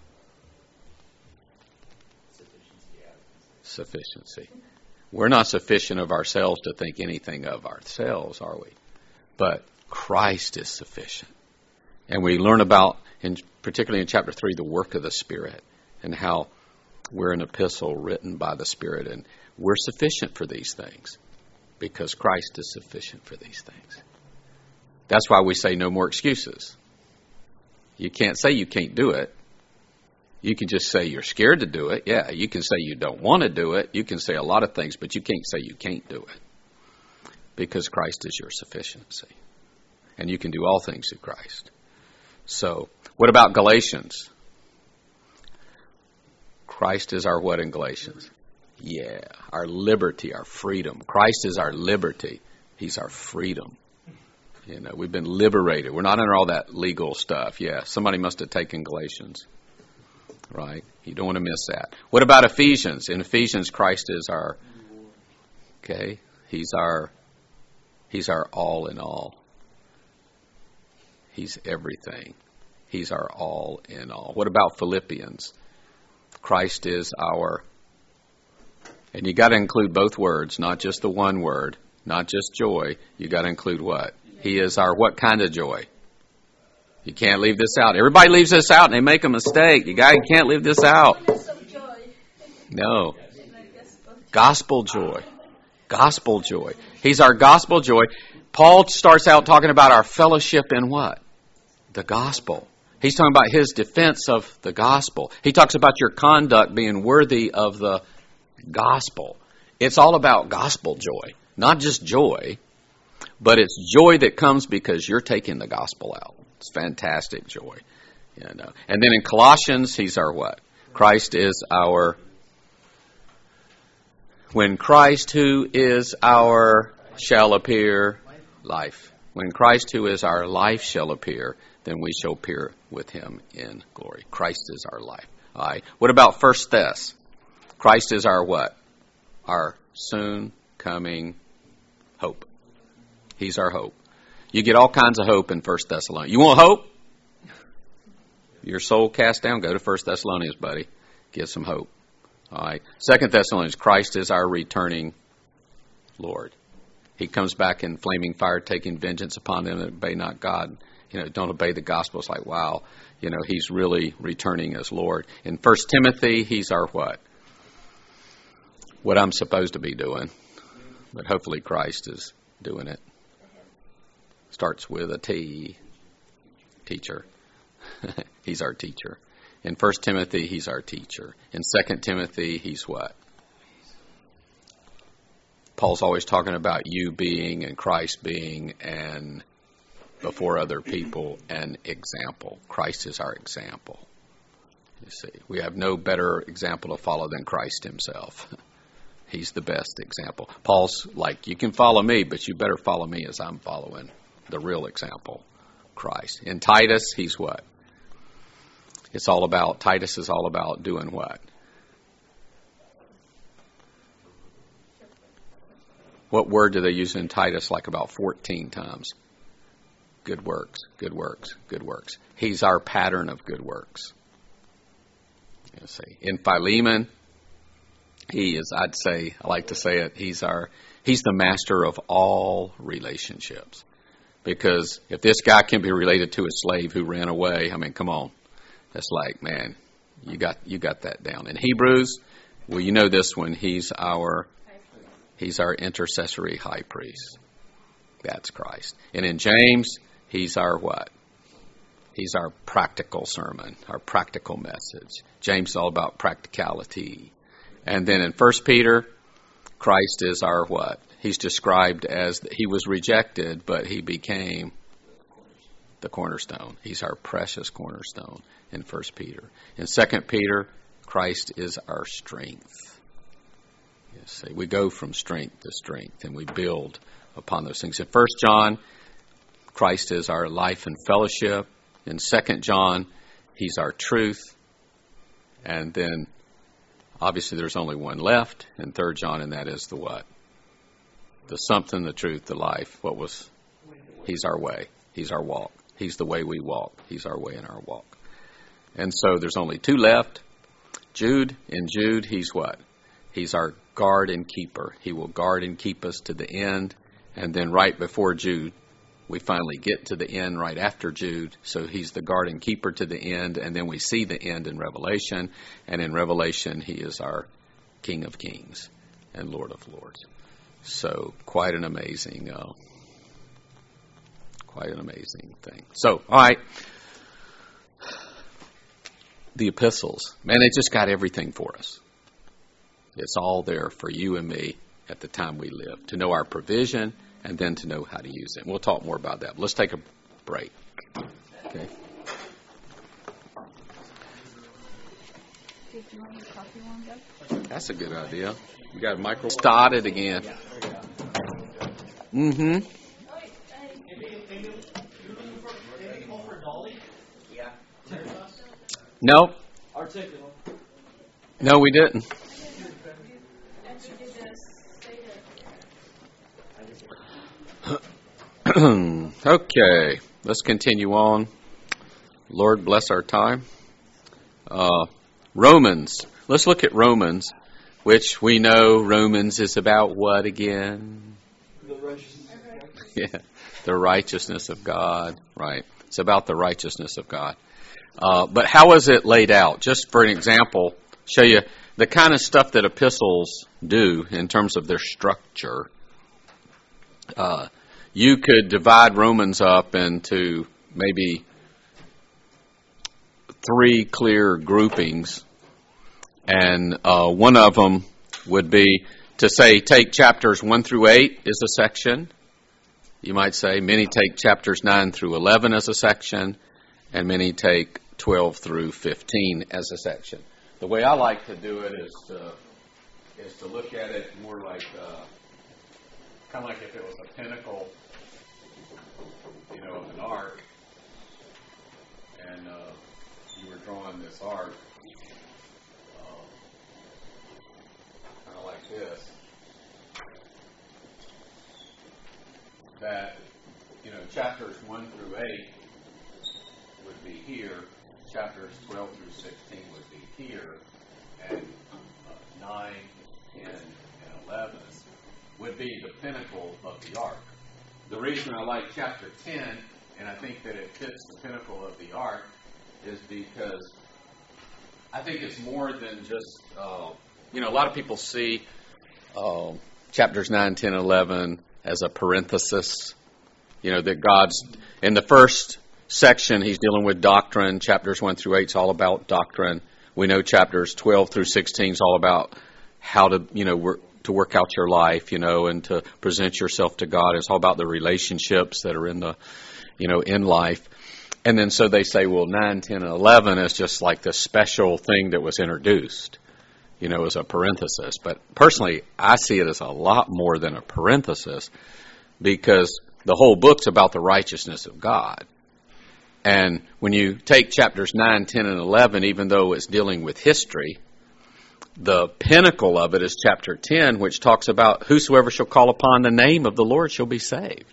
sufficiency. We're not sufficient of ourselves to think anything of ourselves, are we? But Christ is sufficient. And we learn about, in, particularly in chapter three, the work of the Spirit and how we're an epistle written by the Spirit, and we're sufficient for these things because Christ is sufficient for these things. That's why we say no more excuses. You can't say you can't do it. You can just say you're scared to do it. Yeah, you can say you don't want to do it. You can say a lot of things, but you can't say you can't do it because Christ is your sufficiency. And you can do all things through Christ. So, what about Galatians? Christ is our what in Galatians? Yeah, our liberty, our freedom. Christ is our liberty. He's our freedom. You know, we've been liberated. We're not under all that legal stuff. Yeah, somebody must have taken Galatians. Right? You don't want to miss that. What about Ephesians? In Ephesians, Christ is our, okay, He's our, He's our all in all. He's everything. He's our all in all. What about Philippians? Christ is our, and you got to include both words, not just the one word, not just joy. You got to include what? He is our what kind of joy? You can't leave this out. Everybody leaves this out and they make a mistake. You guys can't leave this out. Fullness of joy. No. Like gospel. Gospel joy. Gospel joy. He's our gospel joy. Paul starts out talking about our fellowship in what? The gospel. He's talking about his defense of the gospel. He talks about your conduct being worthy of the gospel. It's all about gospel joy. Not just joy, but it's joy that comes because you're taking the gospel out. It's fantastic joy. You know. And then in Colossians, he's our what? Christ is our... When Christ, who is our, shall appear, life. When Christ, who is our life, shall appear, then we shall appear with him in glory. Christ is our life. All right. What about First Thess? Christ is our what? Our soon coming hope. He's our hope. You get all kinds of hope in First Thessalonians. You want hope? Your soul cast down? Go to First Thessalonians, buddy. Get some hope. All right. Second Thessalonians, Christ is our returning Lord. He comes back in flaming fire, taking vengeance upon them that obey not God. You know, don't obey the gospel. It's like, wow, you know, he's really returning as Lord. In First Timothy, he's our what? What I'm supposed to be doing. But hopefully Christ is doing it. Starts with a T. Teacher. He's our teacher. In First Timothy, he's our teacher. In Second Timothy, he's what? Paul's always talking about you being and Christ being and before other people an example. Christ is our example. You see, we have no better example to follow than Christ himself. He's the best example. Paul's like, you can follow me, but you better follow me as I'm following the real example, Christ. In Titus, he's what? It's all about, Titus is all about doing what? What word do they use in Titus like about fourteen times? Good works, good works, good works. He's our pattern of good works. You see. In Philemon, he is, I'd say, I like to say it, he's our, he's the master of all relationships. Because if this guy can be related to a slave who ran away, I mean, come on. That's like, man, you got you got that down. In Hebrews, well, you know this one, he's our he's our intercessory high priest. That's Christ. And in James, he's our what? He's our practical sermon, our practical message. James is all about practicality. And then in First Peter, Christ is our what? He's described as he was rejected, but he became the cornerstone. He's our precious cornerstone in First Peter. In Second Peter, Christ is our strength. You see, we go from strength to strength, and we build upon those things. In First John, Christ is our life and fellowship. In Second John, he's our truth. And then, obviously, there's only one left in Third John, and that is the what? The something, the truth, the life. What was? He's our way. He's our walk. He's the way we walk. He's our way in our walk. And so there's only two left. Jude, in Jude, he's what? He's our guard and keeper. He will guard and keep us to the end. And then right before Jude, we finally get to the end right after Jude. So he's the guard and keeper to the end. And then we see the end in Revelation. And in Revelation, he is our King of Kings and Lord of Lords. So quite an amazing, uh, quite an amazing thing. So, all right. The epistles, man, they just got everything for us. It's all there for you and me at the time we live, to know our provision and then to know how to use it. We'll talk more about that. But let's take a break. Okay. That's a good idea. You got a micro. Start it again. Mm-hmm. No. No, we didn't. Okay, let's continue on. Lord bless our time. Uh, Romans. Let's look at Romans, which we know Romans is about what again? The righteousness of God. Yeah, the righteousness of God. Right. It's about the righteousness of God. Uh, but how is it laid out? Just for an example, show you the kind of stuff that epistles do in terms of their structure. Uh, you could divide Romans up into maybe three clear groupings, and uh, one of them would be to say take chapters one through eight as a section. You might say many take chapters nine through eleven as a section, and many take twelve through fifteen as a section. The way I like to do it is to is to look at it more like uh, kind of like if it was a pinnacle, you know, of an arc, and uh, you were drawing this arc, uh, kind of like this. That, you know, chapters one through eight would be here, chapters twelve through sixteen would be here, and uh, nine, ten, and eleven would be the pinnacle of the arc. The reason I like chapter ten, and I think that it fits the pinnacle of the arc, is because I think it's more than just, uh, you know, a lot of people see uh, chapters nine, ten, eleven as a parenthesis. You know, that God's, in the first section, he's dealing with doctrine. Chapters one through eight is all about doctrine. We know chapters twelve through sixteen is all about how to, you know, work, to work out your life, you know, and to present yourself to God. It's all about the relationships that are in the, you know, in life. And then so they say, well, nine, ten, and eleven is just like the special thing that was introduced, you know, as a parenthesis. But personally, I see it as a lot more than a parenthesis, because the whole book's about the righteousness of God. And when you take chapters nine, ten, and eleven, even though it's dealing with history, the pinnacle of it is chapter ten, which talks about whosoever shall call upon the name of the Lord shall be saved.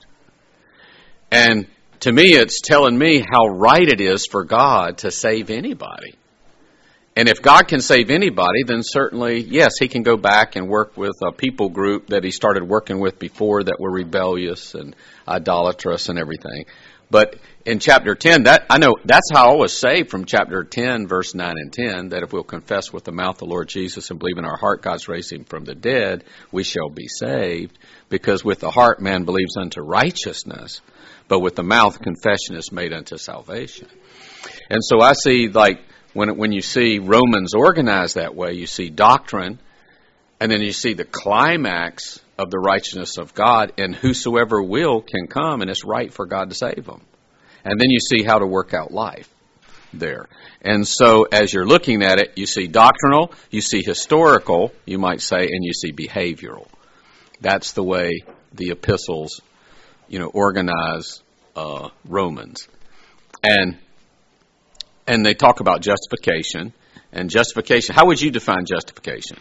And to me, it's telling me how right it is for God to save anybody. And if God can save anybody, then certainly, yes, he can go back and work with a people group that he started working with before that were rebellious and idolatrous and everything. But in chapter ten, that I know that's how I was saved from chapter ten, verse nine and ten, that if we'll confess with the mouth the Lord Jesus and believe in our heart God's raised him from the dead, we shall be saved. Because with the heart man believes unto righteousness, but with the mouth confession is made unto salvation. And so I see, like, when when you see Romans organized that way, you see doctrine, and then you see the climax of the righteousness of God, and whosoever will can come, and it's right for God to save them. And then you see how to work out life there. And so as you're looking at it, you see doctrinal, you see historical, you might say, and you see behavioral. That's the way the epistles, you know, organize uh, Romans. And and they talk about justification. And justification, how would you define justification?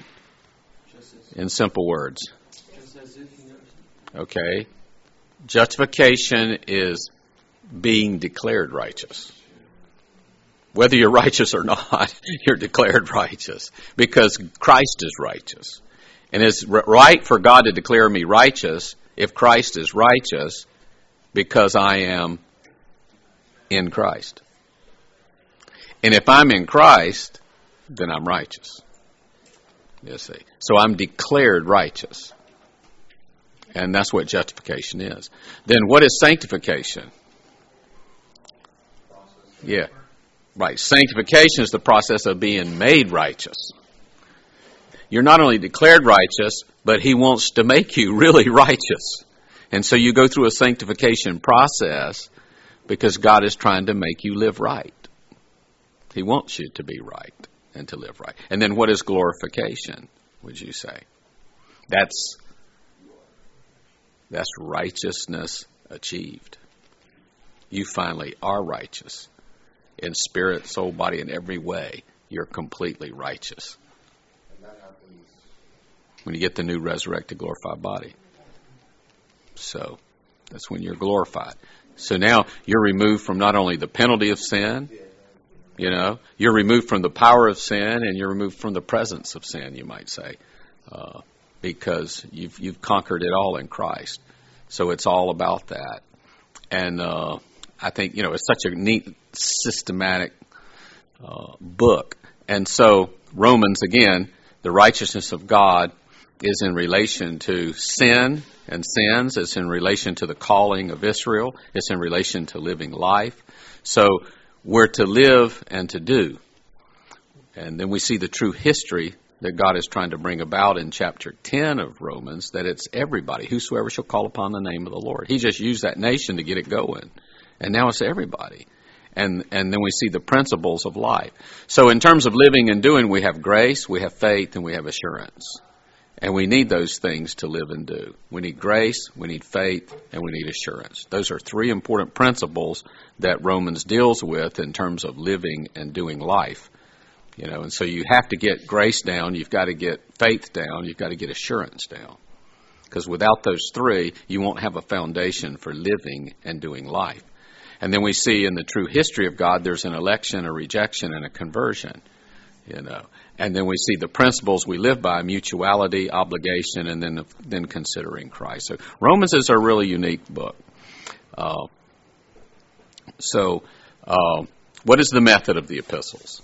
In simple words. Okay. Justification is being declared righteous. Whether you're righteous or not, you're declared righteous because Christ is righteous. And it's right for God to declare me righteous if Christ is righteous because I am in Christ. And if I'm in Christ, then I'm righteous. You see. So I'm declared righteous. And that's what justification is. Then what is sanctification? Yeah. Right. Sanctification is the process of being made righteous. You're not only declared righteous, but he wants to make you really righteous. And so you go through a sanctification process because God is trying to make you live right. He wants you to be right and to live right. And then what is glorification, would you say? That's that's righteousness achieved. You finally are righteous. In spirit, soul, body, in every way, you're completely righteous. And that happens when you get the new resurrected, glorified body. So that's when you're glorified. So now you're removed from not only the penalty of sin, you know, you're removed from the power of sin, and you're removed from the presence of sin, you might say, uh, because you've you've conquered it all in Christ. So it's all about that. And uh, I think, you know, it's such a neat, systematic uh, book. And so Romans, again, the righteousness of God is in relation to sin and sins. It's in relation to the calling of Israel. It's in relation to living life. So we're to live and to do. And then we see the true history that God is trying to bring about in chapter ten of Romans, that it's everybody, whosoever shall call upon the name of the Lord. He just used that nation to get it going. And now it's everybody. And and then we see the principles of life. So in terms of living and doing, we have grace, we have faith, and we have assurance. And we need those things to live and do. We need grace, we need faith, and we need assurance. Those are three important principles that Romans deals with in terms of living and doing life. You know, and so you have to get grace down, you've got to get faith down, you've got to get assurance down. Because without those three, you won't have a foundation for living and doing life. And then we see in the true history of God, there's an election, a rejection, and a conversion. You know, and then we see the principles we live by: mutuality, obligation, and then then considering Christ. So Romans is a really unique book. Uh, so, uh, what is the method of the epistles?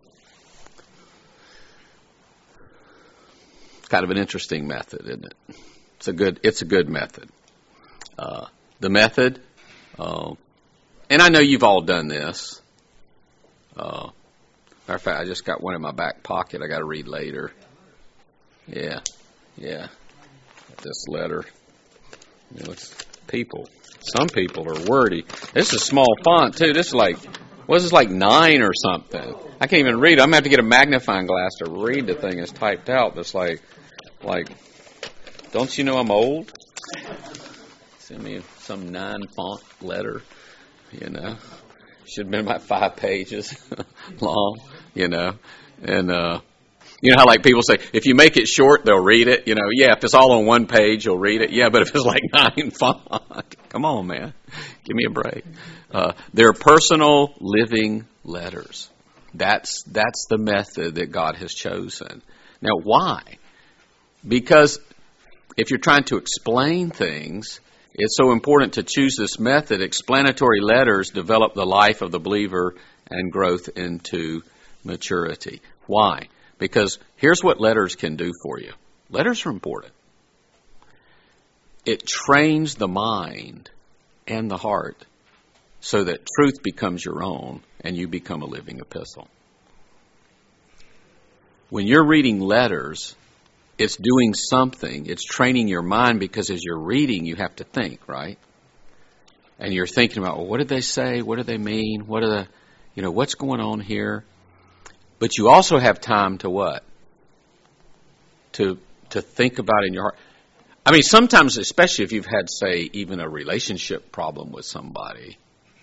Kind of an interesting method, isn't it? It's a good. It's a good method. Uh, the method, uh, and I know you've all done this. Uh, Matter of fact, I just got one in my back pocket. I got to read later. Yeah, yeah. This letter. You know, it's people. Some people are wordy. This is small font too. This is like, what is this, like nine or something? I can't even read it. I'm gonna have to get a magnifying glass to read the thing. It's typed out. It's like, like, don't you know I'm old? Send me some nine font letter. You know. Should have been about five pages long, you know. And, uh, you know how, like, people say, if you make it short, they'll read it. You know, yeah, if it's all on one page, you'll read it. Yeah, but if it's like nine font, come on, man. Give me a break. Uh, they're personal, living letters. That's, that's the method that God has chosen. Now, why? Because if you're trying to explain things, it's so important to choose this method. Explanatory letters develop the life of the believer and growth into maturity. Why? Because here's what letters can do for you. Letters are important. It trains the mind and the heart so that truth becomes your own and you become a living epistle. When you're reading letters, it's doing something. It's training your mind, because as you're reading, you have to think, right? And you're thinking about, well, what did they say? What do they mean? What are the, you know, what's going on here? But you also have time to what? To to think about in your heart. I mean, sometimes, especially if you've had, say, even a relationship problem with somebody.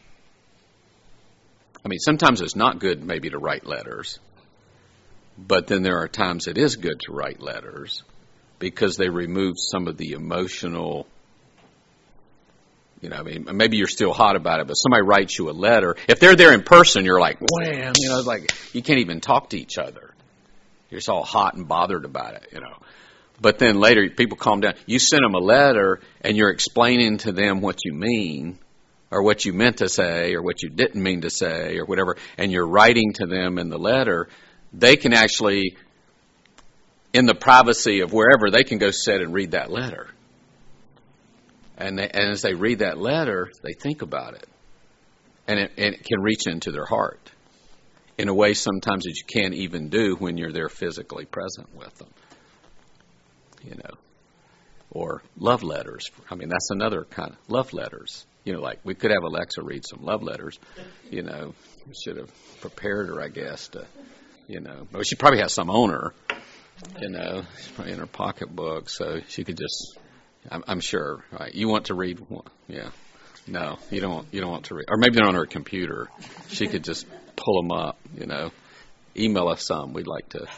I mean, sometimes it's not good maybe to write letters. But then there are times it is good to write letters because they remove some of the emotional, you know, I mean, maybe you're still hot about it, but somebody writes you a letter. If they're there in person, you're like, wham, you know, it's like you can't even talk to each other. You're just all hot and bothered about it, you know. But then later, people calm down. You send them a letter and you're explaining to them what you mean or what you meant to say or what you didn't mean to say or whatever, and you're writing to them in the letter. They can actually, in the privacy of wherever, they can go sit and read that letter. And, they, and as they read that letter, they think about it. And it, and it can reach into their heart in a way sometimes that you can't even do when you're there physically present with them. You know, or love letters. I mean, that's another kind of love letters. You know, like we could have Alexa read some love letters. You know, we should have prepared her, I guess, to... You know, but she probably has some on her, you know, she's probably in her pocketbook, so she could just, I'm, I'm sure, right? You want to read one? Yeah. No, you don't, you don't want to read, or maybe they're on her computer. She could just pull them up, you know. Email us some. We'd like to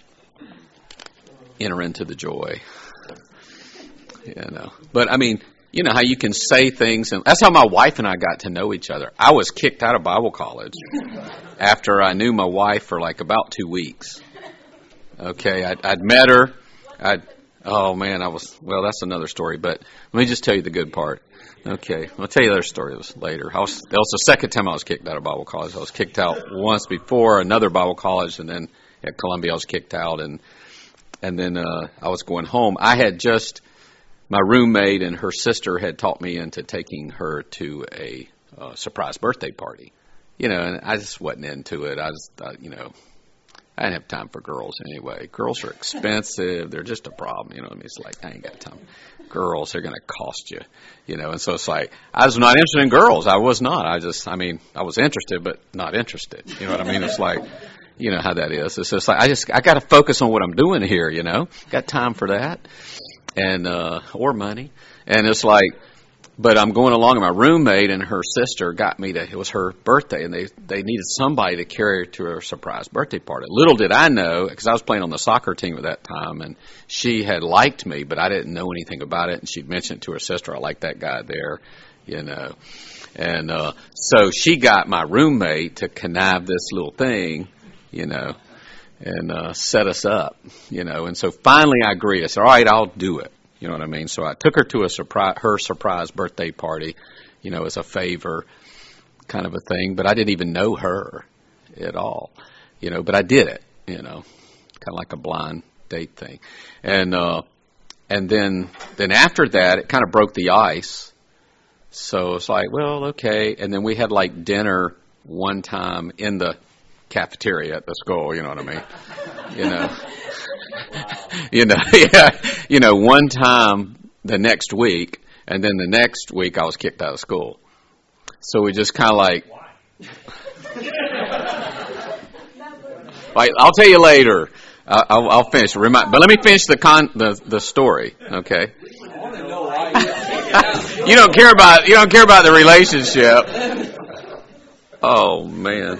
enter into the joy, you know. But, I mean, you know how you can say things, and that's how my wife and I got to know each other. I was kicked out of Bible college after I knew my wife for like about two weeks. Okay, I'd, I'd met her. I'd, oh man, I was, well, that's another story, but let me just tell you the good part. Okay, I'll tell you the other story later. I was, that was the second time I was kicked out of Bible college. I was kicked out once before another Bible college, and then at Columbia I was kicked out, and and then uh, I was going home. I had just, my roommate and her sister had talked me into taking her to a uh, surprise birthday party. You know, and I just wasn't into it. I was, uh, you know, I didn't have time for girls anyway. Girls are expensive. They're just a problem. You know what I mean? It's like, I ain't got time. Girls, they're going to cost you. You know, and so it's like, I was not interested in girls. I was not. I just, I mean, I was interested, but not interested. You know what I mean? It's like, you know how that is. It's just like, I just, I got to focus on what I'm doing here, you know? Got time for that. And, uh, or money. And it's like, but I'm going along, and my roommate and her sister got me to, it was her birthday, and they, they needed somebody to carry her to her surprise birthday party. Little did I know, because I was playing on the soccer team at that time, and she had liked me, but I didn't know anything about it, and she'd mentioned to her sister, I like that guy there, you know. And uh, so she got my roommate to connive this little thing, you know, and uh, set us up, you know. And so finally I agreed. I said, all right, I'll do it. You know what I mean? So I took her to a surprise, her surprise birthday party, you know, as a favor kind of a thing. But I didn't even know her at all, you know, but I did it, you know, kind of like a blind date thing. And uh, and then then after that, it kind of broke the ice. So it's like, well, okay. And then we had like dinner one time in the cafeteria at the school, you know what I mean? You know. You know, yeah, you know, one time the next week, and then the next week I was kicked out of school. So we just kind of like, like, I'll tell you later. Uh, I'll, I'll finish. Remind, but let me finish the con the the story, okay? You don't care about you don't care about the relationship. Oh man.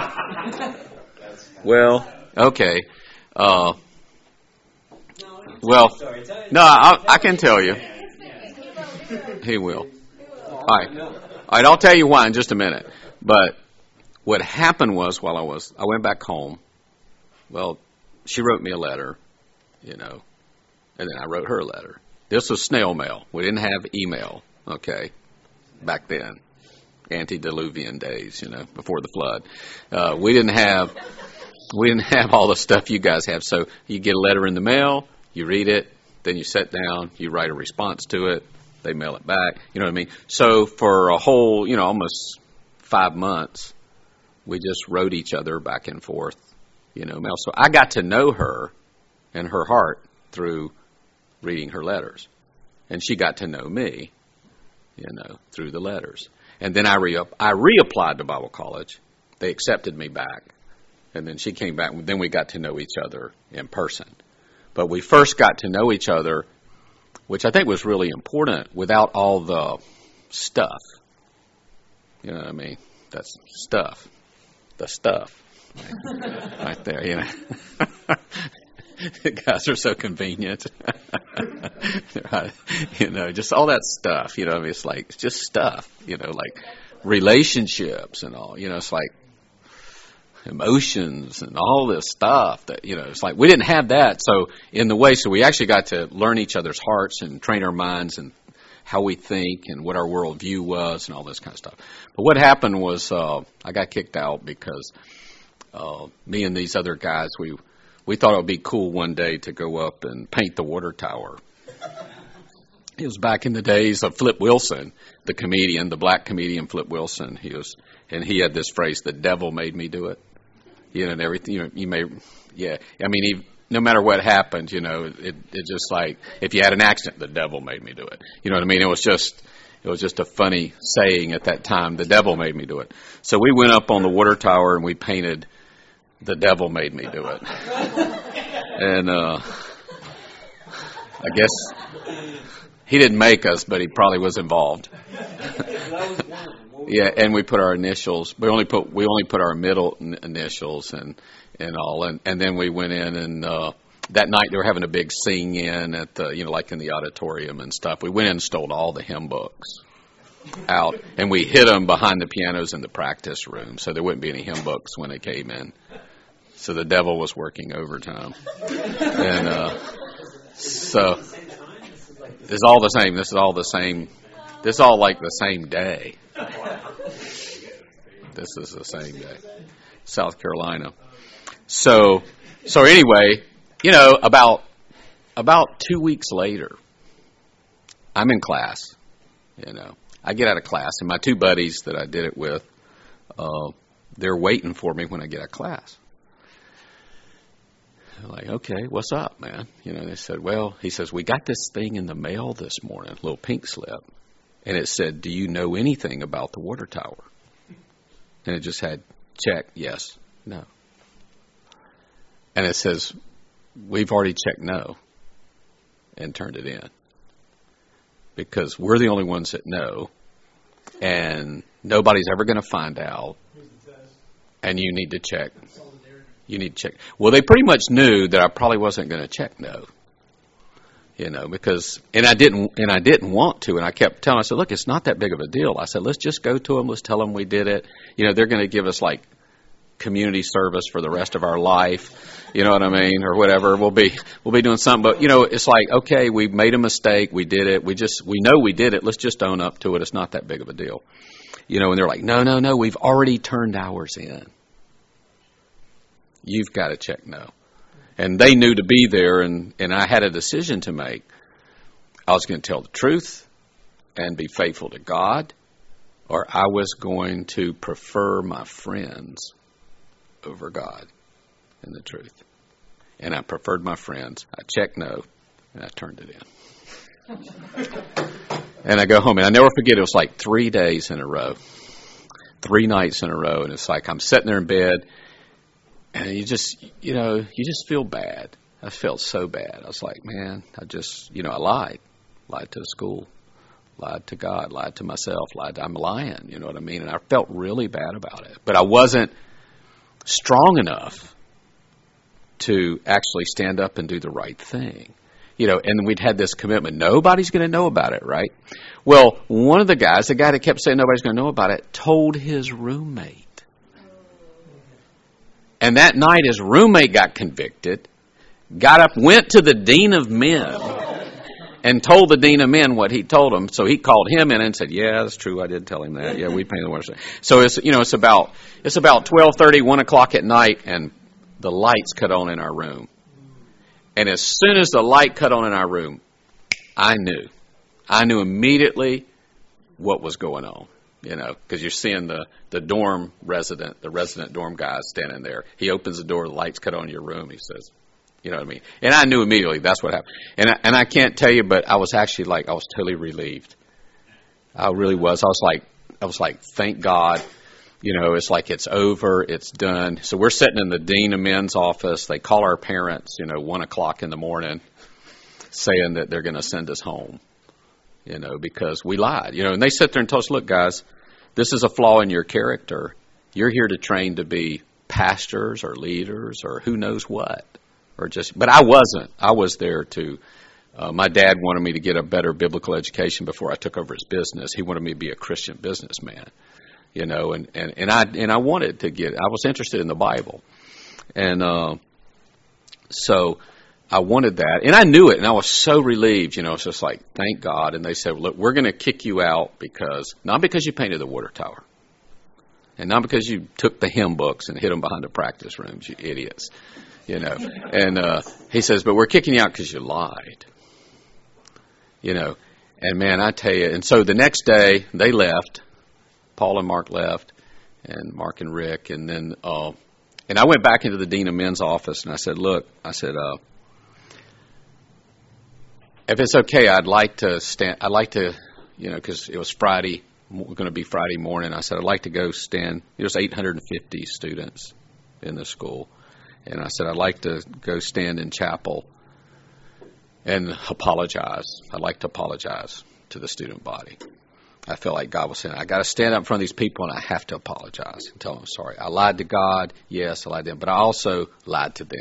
Well, okay. Uh, Well, no, I, I can tell you. He will. All right. All right, I'll tell you why in just a minute. But what happened was while I was, I went back home. Well, she wrote me a letter, you know, and then I wrote her a letter. This was snail mail. We didn't have email, okay, back then. Antediluvian days, you know, before the flood. Uh, we didn't have, we didn't have all the stuff you guys have. So you get a letter in the mail. You read it, then you sit down, you write a response to it, they mail it back, you know what I mean? So for a whole, you know, almost five months, we just wrote each other back and forth, you know, mail. So I got to know her and her heart through reading her letters. And she got to know me, you know, through the letters. And then I re I reapplied to Bible college. They accepted me back. And then she came back, and then we got to know each other in person. But we first got to know each other, which I think was really important, without all the stuff. You know what I mean? That's stuff. The stuff. Right, right there, you know. The guys are so convenient. You know, just all that stuff. You know, I mean, it's like, it's just stuff. You know, like relationships and all. You know, it's like emotions and all this stuff that, you know, it's like we didn't have that. So in the way, so we actually got to learn each other's hearts and train our minds and how we think and what our worldview was and all this kind of stuff. But what happened was uh, I got kicked out because uh, me and these other guys, we we thought it would be cool one day to go up and paint the water tower. It was back in the days of Flip Wilson, the comedian, the black comedian Flip Wilson. He was, and he had this phrase, "The devil made me do it." You know, and everything, you know, you may, yeah. I mean, he, no matter what happened, you know, it, it just like, if you had an accident, the devil made me do it. You know what I mean? It was just, it was just a funny saying at that time, the devil made me do it. So we went up on the water tower and we painted, "The devil made me do it." And, uh, I guess he didn't make us, but he probably was involved. Yeah, and we put our initials. We only put we only put our middle initials and and all, and and then we went in and uh, that night they were having a big sing-in at the, you know, like in the auditorium and stuff. We went in and stole all the hymn books out, and we hid them behind the pianos in the practice room so there wouldn't be any hymn books when they came in. So the devil was working overtime. And uh, so it's all the same. This is all the same. This is all like the same day. This is the same day. South Carolina. So, so anyway, you know, about about two weeks later, I'm in class. You know, I get out of class, and my two buddies that I did it with, uh, they're waiting for me when I get out of class. I'm like, okay, what's up, man? You know, they said, well, he says, we got this thing in the mail this morning, a little pink slip, and it said, do you know anything about the water tower? And it just had check, yes, no. And it says, we've already checked no and turned it in because we're the only ones that know, and nobody's ever going to find out, and you need to check. You need to check. Well, they pretty much knew that I probably wasn't going to check no, you know, because, and I didn't, and I didn't want to, and I kept telling, I said, look, it's not that big of a deal. I said, let's just go to them, let's tell them we did it. You know, they're going to give us like community service for the rest of our life, you know what I mean, or whatever. We'll be, we'll be doing something, but you know, it's like, okay, we made a mistake, we did it, we just, we know we did it, let's just own up to it, it's not that big of a deal. You know, and they're like, no, no, no, we've already turned ours in. You've got to check no. And they knew to be there, and, and I had a decision to make. I was going to tell the truth and be faithful to God, or I was going to prefer my friends over God and the truth. And I preferred my friends. I checked no, and I turned it in. And I go home, and I never forget, it was like three days in a row, three nights in a row, and it's like I'm sitting there in bed, and you just, you know, you just feel bad. I felt so bad. I was like, man, I just, you know, I lied. Lied to the school. Lied to God. Lied to myself. Lied to, I'm lying, you know what I mean? And I felt really bad about it. But I wasn't strong enough to actually stand up and do the right thing. You know, and we'd had this commitment. Nobody's going to know about it, right? Well, one of the guys, the guy that kept saying nobody's going to know about it, told his roommate. And that night, his roommate got convicted, got up, went to the dean of men, and told the dean of men what he told him. So he called him in and said, "Yeah, that's true. I did tell him that. Yeah, we paid the water." So it's, you know, it's about it's about twelve thirty, one o'clock at night, and the lights cut on in our room. And as soon as the light cut on in our room, I knew, I knew immediately what was going on. You know, because you're seeing the, the dorm resident, the resident dorm guy standing there. He opens the door, the lights cut on in your room. He says, you know what I mean? And I knew immediately that's what happened. And I, and I can't tell you, but I was actually like, I was totally relieved. I really was. I was like, I was like, thank God. You know, it's like it's over, it's done. So we're sitting in the dean of men's office. They call our parents, you know, one o'clock in the morning, saying that they're going to send us home. You know, because we lied. You know, and they sit there and tell us, look, guys, this is a flaw in your character. You're here to train to be pastors or leaders or who knows what. Or just, but I wasn't. I was there to, uh, my dad wanted me to get a better biblical education before I took over his business. He wanted me to be a Christian businessman. You know, and, and, and I and I wanted to get, I was interested in the Bible. And uh, so I wanted that, and I knew it, and I was so relieved. You know, it's just like, thank God. And they said, look, we're going to kick you out because, not because you painted the water tower, and not because you took the hymn books and hid them behind the practice rooms, you idiots. You know, and uh, he says, but we're kicking you out because you lied. You know, and man, I tell you, and so the next day they left. Paul and Mark left, and Mark and Rick, and then, uh, and I went back into the dean of men's office, and I said, look, I said, uh, if it's okay, I'd like to stand, I'd like to, you know, because it was Friday, we're going to be Friday morning. I said, I'd like to go stand. There's eight hundred fifty students in the school. And I said, I'd like to go stand in chapel and apologize. I'd like to apologize to the student body. I felt like God was saying, I got to stand up in front of these people and I have to apologize and tell them I'm sorry. I lied to God. Yes, I lied to them. But I also lied to them.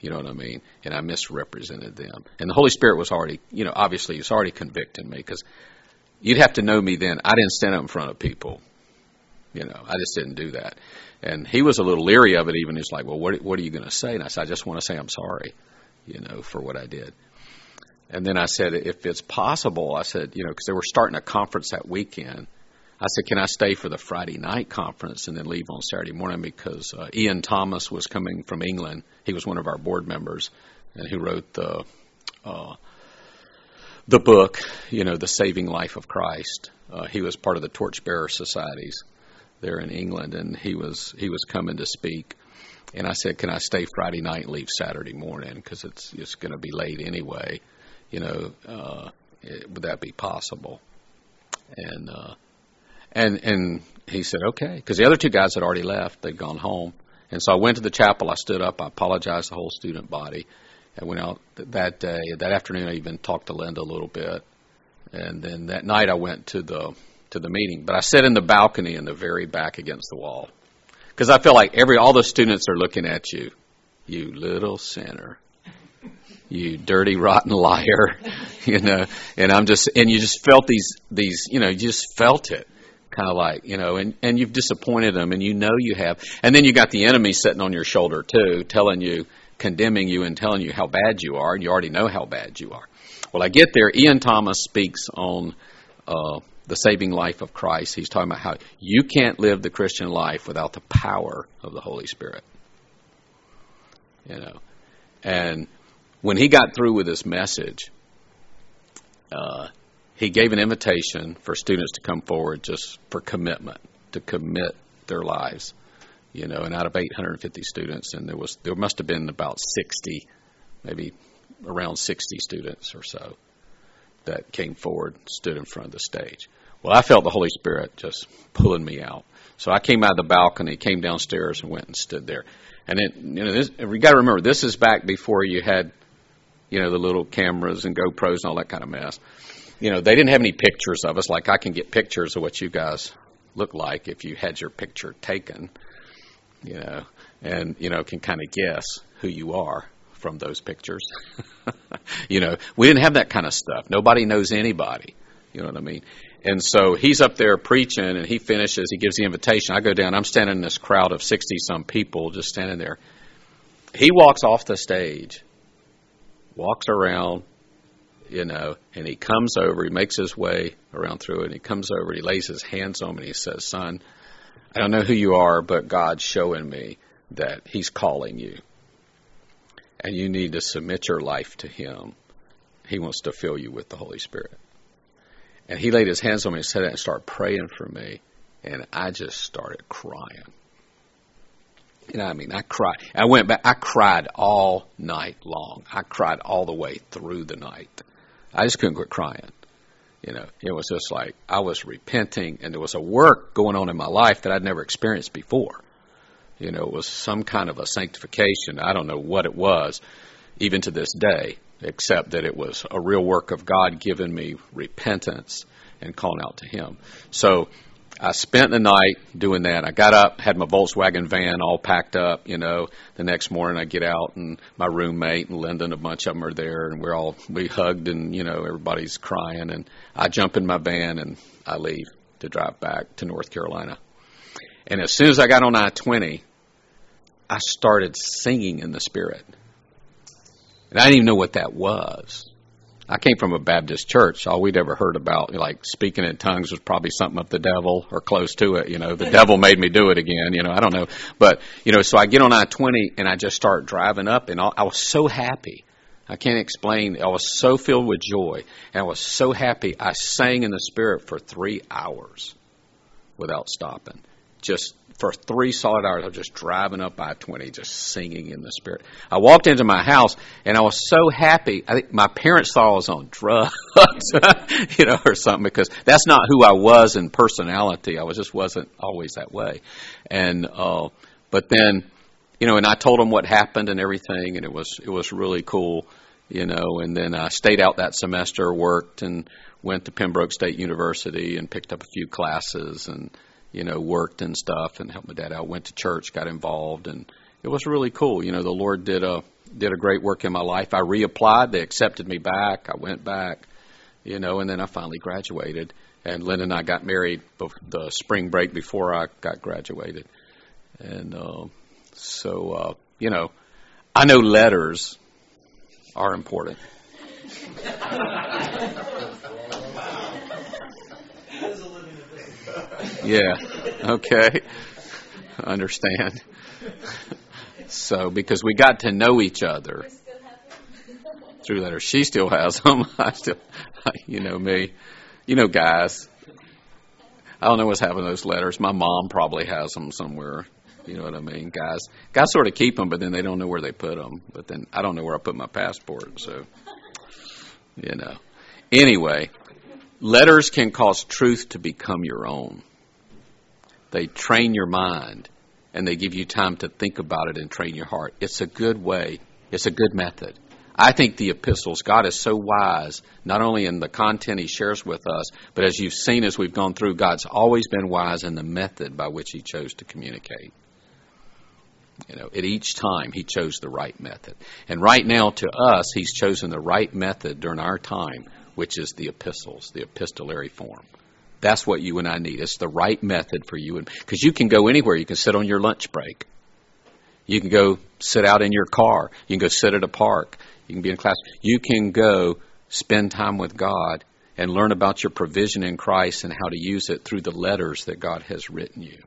You know what I mean? And I misrepresented them. And the Holy Spirit was already, you know, obviously he was already convicting me, because you'd have to know me then. I didn't stand up in front of people. You know, I just didn't do that. And he was a little leery of it even. He's like, well, what, what are you going to say? And I said, I just want to say I'm sorry, you know, for what I did. And then I said, if it's possible, I said, you know, because they were starting a conference that weekend. I said, can I stay for the Friday night conference and then leave on Saturday morning? Because uh, Ian Thomas was coming from England. He was one of our board members, and he wrote the uh, the book, you know, The Saving Life of Christ. Uh, he was part of the Torchbearer Societies there in England, and he was he was coming to speak. And I said, can I stay Friday night and leave Saturday morning? Because it's, it's going to be late anyway. You know, uh, it, would that be possible? And uh, and and he said, okay, because the other two guys had already left. They'd gone home. And so I went to the chapel. I stood up. I apologized to the whole student body. I went out that day. That afternoon, I even talked to Linda a little bit. And then that night, I went to the to the meeting. But I sat in the balcony in the very back against the wall, because I felt like every all the students are looking at you, you little sinner. You dirty, rotten liar, you know, and I'm just, and you just felt these, these, you know, you just felt it, kind of like, you know, and, and you've disappointed them, and you know you have. And then you got the enemy sitting on your shoulder, too, telling you, condemning you and telling you how bad you are, and you already know how bad you are. Well, I get there. Ian Thomas speaks on uh, the saving life of Christ. He's talking about how you can't live the Christian life without the power of the Holy Spirit, you know, and when he got through with his message, uh, he gave an invitation for students to come forward just for commitment, to commit their lives, you know. And out of eight hundred fifty students, and there was there must have been about sixty, maybe around sixty students or so that came forward, stood in front of the stage. Well, I felt the Holy Spirit just pulling me out. So I came out of the balcony, came downstairs, and went and stood there. And it, you know, this, you got to remember, this is back before you had, you know, the little cameras and GoPros and all that kind of mess. You know, they didn't have any pictures of us. Like, I can get pictures of what you guys look like if you had your picture taken, you know, and, you know, can kind of guess who you are from those pictures. You know, we didn't have that kind of stuff. Nobody knows anybody. You know what I mean? And so he's up there preaching, and he finishes. He gives the invitation. I go down. I'm standing in this crowd of sixty-some people just standing there. He walks off the stage, walks around, you know, and he comes over, he makes his way around through it, and he comes over, and he lays his hands on me, and he says, son, I don't know who you are, but God's showing me that he's calling you, and you need to submit your life to him. He wants to fill you with the Holy Spirit. And he laid his hands on me and said that and started praying for me, and I just started crying. You know what I mean? I cried. I went back. I cried all night long. I cried all the way through the night. I just couldn't quit crying. You know, it was just like I was repenting, and there was a work going on in my life that I'd never experienced before. You know, it was some kind of a sanctification. I don't know what it was, even to this day, except that it was a real work of God giving me repentance and calling out to him. So I spent the night doing that. I got up, had my Volkswagen van all packed up, you know. The next morning I get out, and my roommate and Linda and a bunch of them are there, and we're all, we hugged, and, you know, everybody's crying. And I jump in my van, and I leave to drive back to North Carolina. And as soon as I got on I twenty, I started singing in the Spirit. And I didn't even know what that was. I came from a Baptist church. All we'd ever heard about, like, speaking in tongues was probably something of the devil or close to it. You know, the devil made me do it again. You know, I don't know. But, you know, so I get on I twenty, and I just start driving up, and I was so happy. I can't explain. I was so filled with joy, and I was so happy. I sang in the Spirit for three hours without stopping. Just for three solid hours, I was just driving up I twenty, just singing in the Spirit. I walked into my house, and I was so happy. I think my parents thought I was on drugs, you know, or something, because that's not who I was in personality. I was just wasn't always that way. And uh, but then, you know, and I told them what happened and everything, and it was it was really cool, you know. And then I stayed out that semester, worked, and went to Pembroke State University and picked up a few classes, and, you know, worked and stuff and helped my dad out, went to church, got involved, and it was really cool. You know, the Lord did a, did a great work in my life. I reapplied. They accepted me back. I went back, you know, and then I finally graduated. And Lynn and I got married the spring break before I got graduated. And uh, so, uh, you know, I know letters are important. Yeah, okay. I understand. So, because we got to know each other through letters. She still has them. I still, you know me. You know, guys, I don't know what's happening to those letters. My mom probably has them somewhere. You know what I mean? Guys, guys sort of keep them, but then they don't know where they put them. But then I don't know where I put my passport. So, you know. Anyway, letters can cause truth to become your own. They train your mind, and they give you time to think about it and train your heart. It's a good way. It's a good method. I think the epistles, God is so wise, not only in the content he shares with us, but as you've seen as we've gone through, God's always been wise in the method by which he chose to communicate. You know, at each time he chose the right method. And right now to us, he's chosen the right method during our time, which is the epistles, the epistolary form. That's what you and I need. It's the right method for you. Because you can go anywhere. You can sit on your lunch break. You can go sit out in your car. You can go sit at a park. You can be in class. You can go spend time with God and learn about your provision in Christ and how to use it through the letters that God has written you.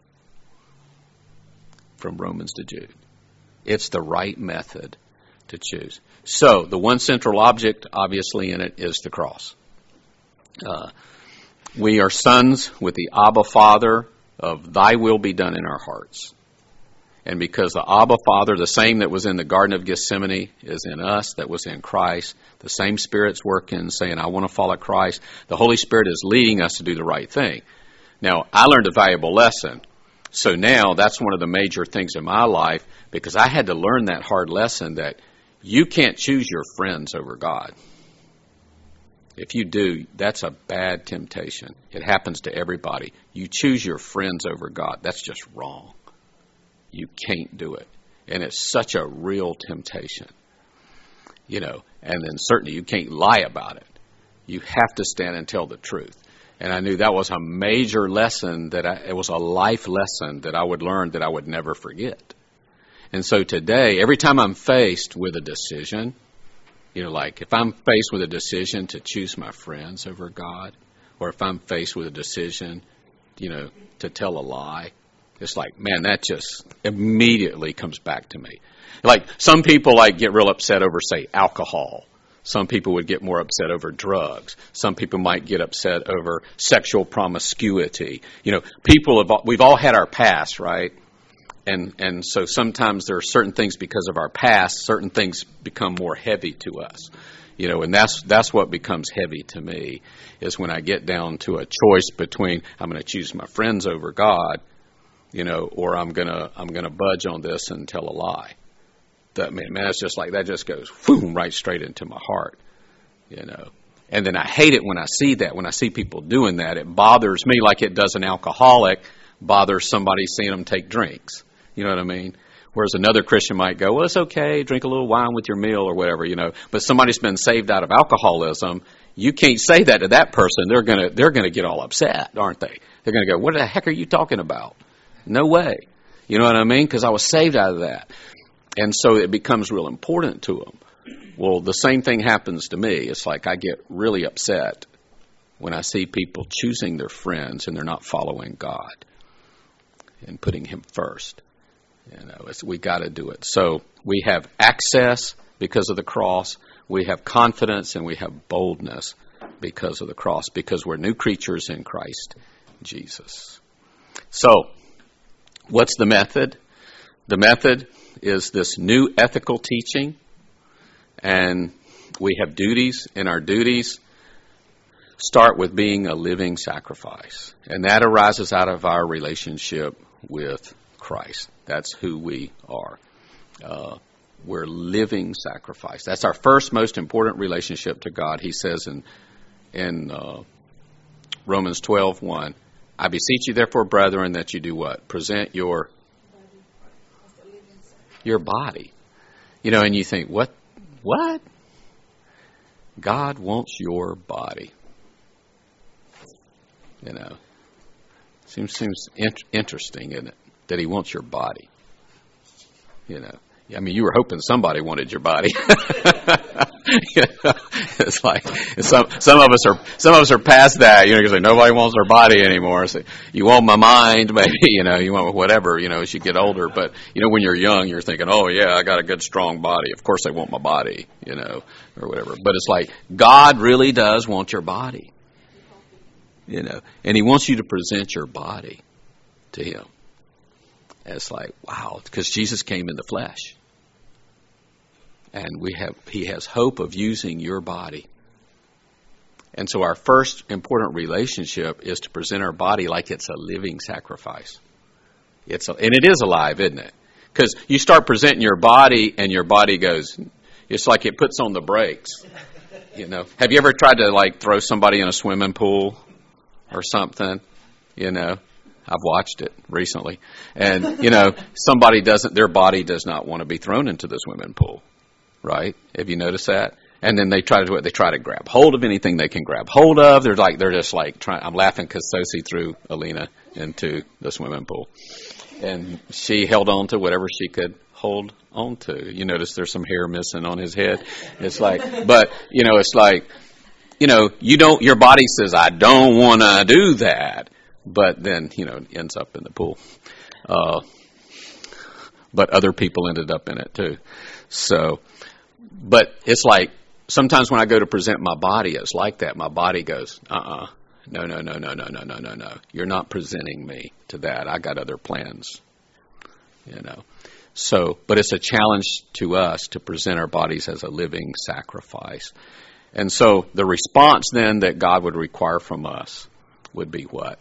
From Romans to Jude. It's the right method to choose. So, the one central object, obviously, in it is the cross. Uh, we are sons with the Abba Father of thy will be done in our hearts. And because the Abba Father, the same that was in the Garden of Gethsemane, is in us, that was in Christ, the same Spirit's working, saying, I want to follow Christ. The Holy Spirit is leading us to do the right thing. Now, I learned a valuable lesson. So now that's one of the major things in my life, because I had to learn that hard lesson that you can't choose your friends over God. If you do, that's a bad temptation. It happens to everybody. You choose your friends over God. That's just wrong. You can't do it. And it's such a real temptation. You know, and then certainly you can't lie about it. You have to stand and tell the truth. And I knew that was a major lesson, that I, it was a life lesson that I would learn that I would never forget. And so today, every time I'm faced with a decision, you know, like if I'm faced with a decision to choose my friends over God, or if I'm faced with a decision, you know, to tell a lie, it's like, man, that just immediately comes back to me. Like some people like get real upset over, say, alcohol. Some people would get more upset over drugs. Some people might get upset over sexual promiscuity. You know, people have, we've all had our past, right? And and so sometimes there are certain things because of our past, certain things become more heavy to us. You know, and that's that's what becomes heavy to me, is when I get down to a choice between I'm going to choose my friends over God, you know, or I'm gonna I'm gonna budge on this and tell a lie. That man, man, it's just like that. Just goes boom right straight into my heart, you know. And then I hate it when I see that. When I see people doing that, it bothers me like it does an alcoholic bothers somebody seeing them take drinks. You know what I mean? Whereas another Christian might go, well, it's okay, drink a little wine with your meal or whatever, you know. But somebody's been saved out of alcoholism. You can't say that to that person. They're gonna they're gonna get all upset, aren't they? They're gonna go, what the heck are you talking about? No way. You know what I mean? Because I was saved out of that. And so it becomes real important to them. Well, the same thing happens to me. It's like I get really upset when I see people choosing their friends and they're not following God and putting him first. You know, it's, we got to do it. So we have access because of the cross. We have confidence and we have boldness because of the cross, because we're new creatures in Christ Jesus. So what's the method? The method is this new ethical teaching, and we have duties, and our duties start with being a living sacrifice, and that arises out of our relationship with Christ. That's who we are. Uh, we're living sacrifice. That's our first most important relationship to God. He says in in uh, Romans twelve one, I beseech you therefore, brethren, that you do what? Present your your body. You know, and you think, what? What? God wants your body. You know, seems seems int- interesting, isn't it? That he wants your body. You know, I mean, you were hoping somebody wanted your body. You know, it's like some some of us are some of us are past that. You know, because like, nobody wants their body anymore. So you want my mind, maybe. You know, you want whatever. You know, as you get older. But you know, when you're young, you're thinking, oh yeah, I got a good strong body. Of course, they want my body. You know, or whatever. But it's like God really does want your body. You know, and he wants you to present your body to him. And it's like, wow, because Jesus came in the flesh. And we have, he has hope of using your body. And so our first important relationship is to present our body like it's a living sacrifice. It's a, and it is alive, isn't it? Because you start presenting your body and your body goes, it's like it puts on the brakes. You know, have you ever tried to like throw somebody in a swimming pool or something? You know, I've watched it recently. And, you know, somebody doesn't, their body does not want to be thrown into the swimming pool. Right? Have you noticed that? And then they try to do it. They try to grab hold of anything they can grab hold of. They're like, they're just like trying. I'm laughing because Sosie threw Alina into the swimming pool. And she held on to whatever she could hold on to. You notice there's some hair missing on his head. It's like, but, you know, it's like, you know, you don't, your body says, I don't want to do that. But then, you know, it ends up in the pool. Uh, but other people ended up in it too. So, but it's like, sometimes when I go to present my body, it's like that. My body goes, uh-uh, no, no, no, no, no, no, no, no, no. You're not presenting me to that. I got other plans, you know. So, but it's a challenge to us to present our bodies as a living sacrifice. And so the response then that God would require from us would be what?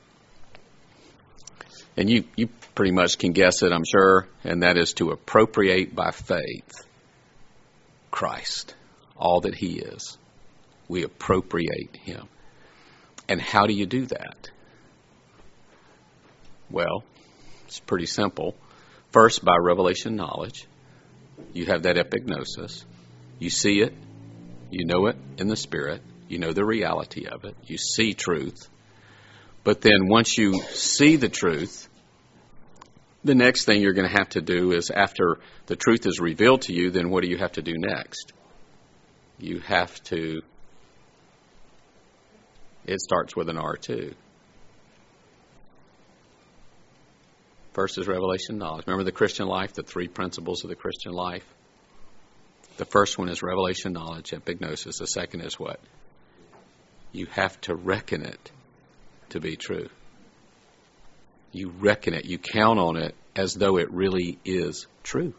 And you, you pretty much can guess it, I'm sure, and that is to appropriate by faith Christ, all that he is. We appropriate him. And how do you do that? Well, it's pretty simple. First, by revelation knowledge. You have that epignosis. You see it. You know it in the Spirit. You know the reality of it. You see truth. But then once you see the truth, the next thing you're going to have to do is, after the truth is revealed to you, then what do you have to do next? You have to, it starts with an R too. First is revelation knowledge. Remember the Christian life, the three principles of the Christian life? The first one is revelation knowledge, epignosis. The second is what? You have to reckon it to be true. You reckon it, you count on it as though it really is true.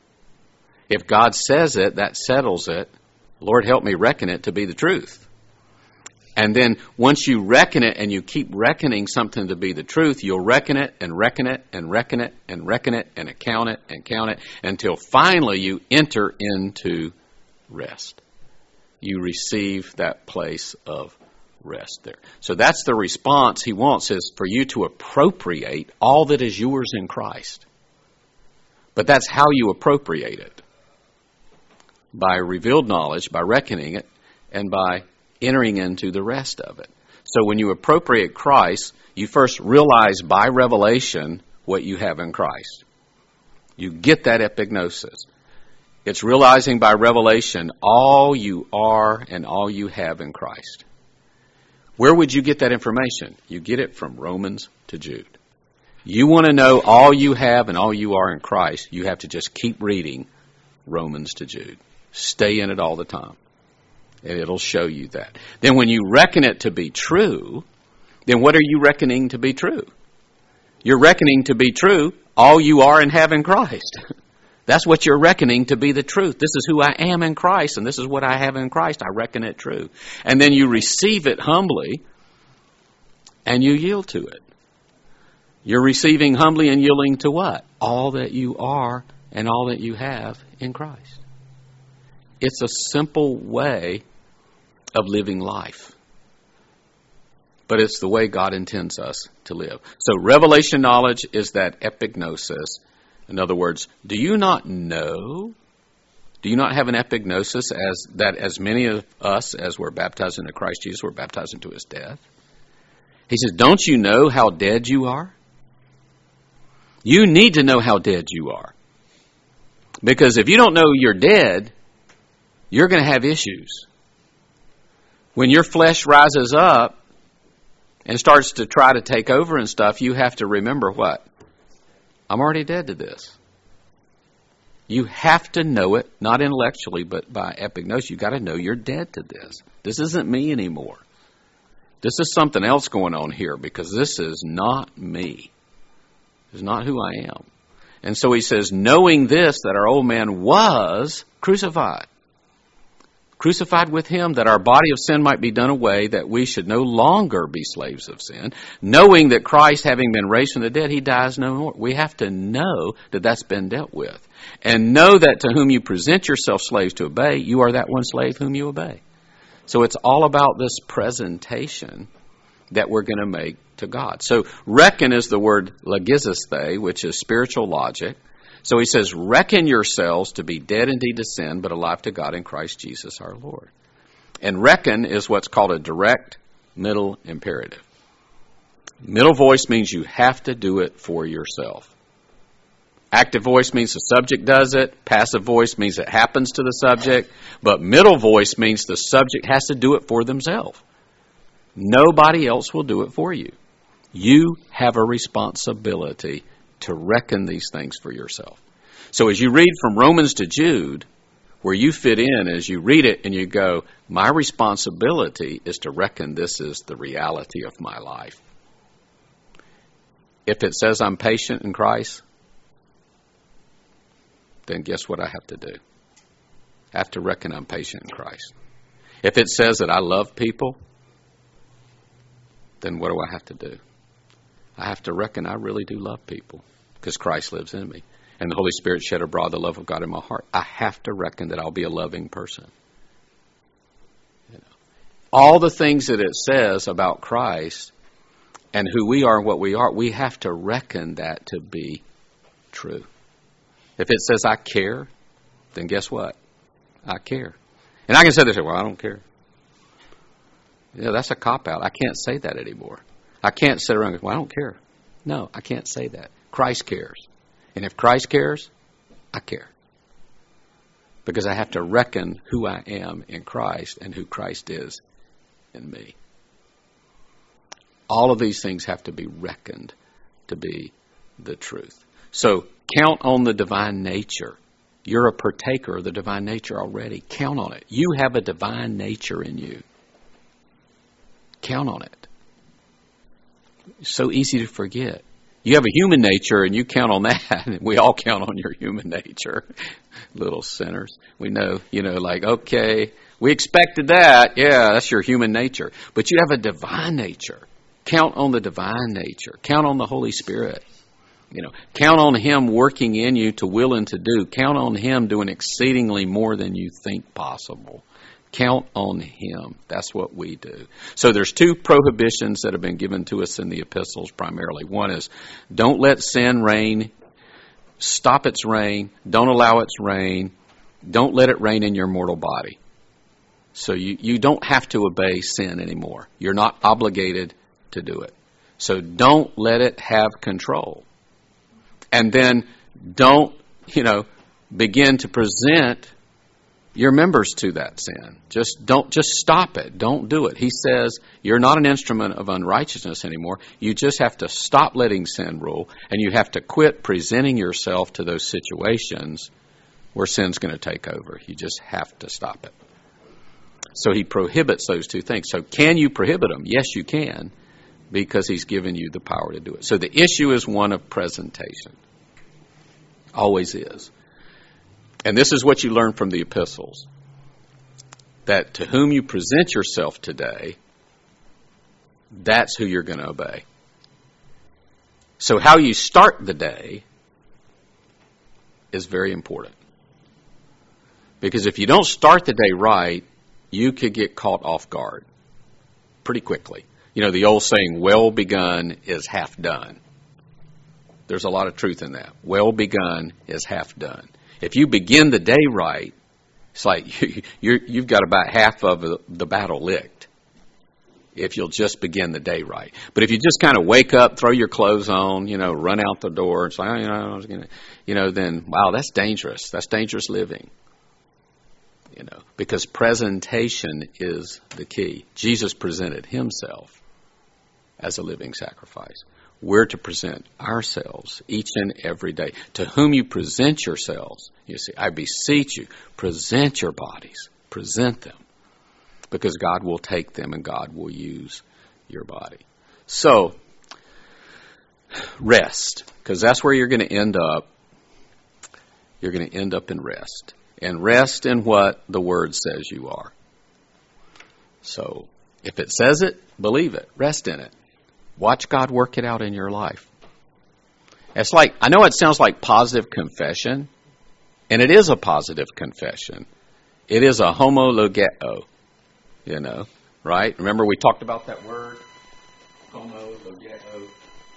If God says it, that settles it. Lord, help me reckon it to be the truth. And then once you reckon it and you keep reckoning something to be the truth, you'll reckon it and reckon it and reckon it and reckon it and count it and count it until finally you enter into rest. You receive that place of rest there. So that's the response he wants, is for you to appropriate all that is yours in Christ. But that's how you appropriate it. By revealed knowledge, by reckoning it, and by entering into the rest of it. So when you appropriate Christ, you first realize by revelation what you have in Christ. You get that epignosis. It's realizing by revelation all you are and all you have in Christ. Where would you get that information? You get it from Romans to Jude. You want to know all you have and all you are in Christ, you have to just keep reading Romans to Jude. Stay in it all the time. And it'll show you that. Then when you reckon it to be true, then what are you reckoning to be true? You're reckoning to be true all you are and have in Christ. That's what you're reckoning to be the truth. This is who I am in Christ, and this is what I have in Christ. I reckon it true. And then you receive it humbly, and you yield to it. You're receiving humbly and yielding to what? All that you are and all that you have in Christ. It's a simple way of living life. But it's the way God intends us to live. So revelation knowledge is that epignosis. In other words, do you not know Do you not have an epignosis as that as many of us as were baptized into Christ Jesus were baptized into his death? He says, don't you know how dead you are? You need to know how dead you are. Because if you don't know you're dead, you're going to have issues. When your flesh rises up and starts to try to take over and stuff, you have to remember what? I'm already dead to this. You have to know it, not intellectually, but by epignosis. You've got to know you're dead to this. This isn't me anymore. This is something else going on here because this is not me. This is not who I am. And so he says, knowing this, that our old man was crucified. Crucified with him, that our body of sin might be done away, that we should no longer be slaves of sin. Knowing that Christ, having been raised from the dead, he dies no more. We have to know that that's been dealt with. And know that to whom you present yourself slaves to obey, you are that one slave whom you obey. So it's all about this presentation that we're going to make to God. So reckon is the word logizesthe, which is spiritual logic. So he says, reckon yourselves to be dead indeed to sin, but alive to God in Christ Jesus our Lord. And reckon is what's called a direct middle imperative. Middle voice means you have to do it for yourself. Active voice means the subject does it. Passive voice means it happens to the subject. But middle voice means the subject has to do it for themselves. Nobody else will do it for you. You have a responsibility to reckon these things for yourself. So as you read from Romans to Jude, where you fit in, as you read it and you go, my responsibility is to reckon this is the reality of my life. If it says I'm patient in Christ, then guess what I have to do? I have to reckon I'm patient in Christ. If it says that I love people, then what do I have to do? I have to reckon I really do love people because Christ lives in me. And the Holy Spirit shed abroad the love of God in my heart. I have to reckon that I'll be a loving person. You know, all the things that it says about Christ and who we are and what we are, we have to reckon that to be true. If it says I care, then guess what? I care. And I can say this, well, I don't care. You know, that's a cop-out. I can't say that anymore. I can't sit around and go, well, I don't care. No, I can't say that. Christ cares. And if Christ cares, I care. Because I have to reckon who I am in Christ and who Christ is in me. All of these things have to be reckoned to be the truth. So count on the divine nature. You're a partaker of the divine nature already. Count on it. You have a divine nature in you. Count on it. It's so easy to forget. You have a human nature and you count on that. We all count on your human nature. Little sinners. We know, you know, like, okay, we expected that. Yeah, that's your human nature. But you have a divine nature. Count on the divine nature. Count on the Holy Spirit. You know, count on Him working in you to will and to do. Count on Him doing exceedingly more than you think possible. Count on Him. That's what we do. So there's two prohibitions that have been given to us in the epistles primarily. One is, don't let sin reign. Stop its reign. Don't allow its reign. Don't let it reign in your mortal body. So you, you don't have to obey sin anymore. You're not obligated to do it. So don't let it have control. And then don't, you know, begin to present your members to that sin. Just don't, just stop it. Don't do it. He says you're not an instrument of unrighteousness anymore. You just have to stop letting sin rule, and you have to quit presenting yourself to those situations where sin's going to take over. You just have to stop it. So he prohibits those two things. So can you prohibit them? Yes, you can, because he's given you the power to do it. So the issue is one of presentation. Always is. And this is what you learn from the epistles. That to whom you present yourself today, that's who you're going to obey. So how you start the day is very important. Because if you don't start the day right, you could get caught off guard pretty quickly. You know, the old saying, well begun is half done. There's a lot of truth in that. Well begun is half done. If you begin the day right, It's like you, you're, you've got about half of the, the battle licked if you'll just begin the day right. But if you just kind of wake up, throw your clothes on, you know, run out the door, it's like, oh, you know, I was gonna, you know, then wow, that's dangerous. That's dangerous living. You know, because presentation is the key. Jesus presented himself as a living sacrifice. We're to present ourselves each and every day. To whom you present yourselves, you see, I beseech you, present your bodies, present them, because God will take them and God will use your body. So, rest, because that's where you're going to end up. You're going to end up in rest. And rest in what the Word says you are. So, if it says it, believe it. Rest in it. Watch God work it out in your life. It's like, I know it sounds like positive confession, and it is a positive confession. It is a homologeo, you know, right? Remember we talked about that word? Homologeo.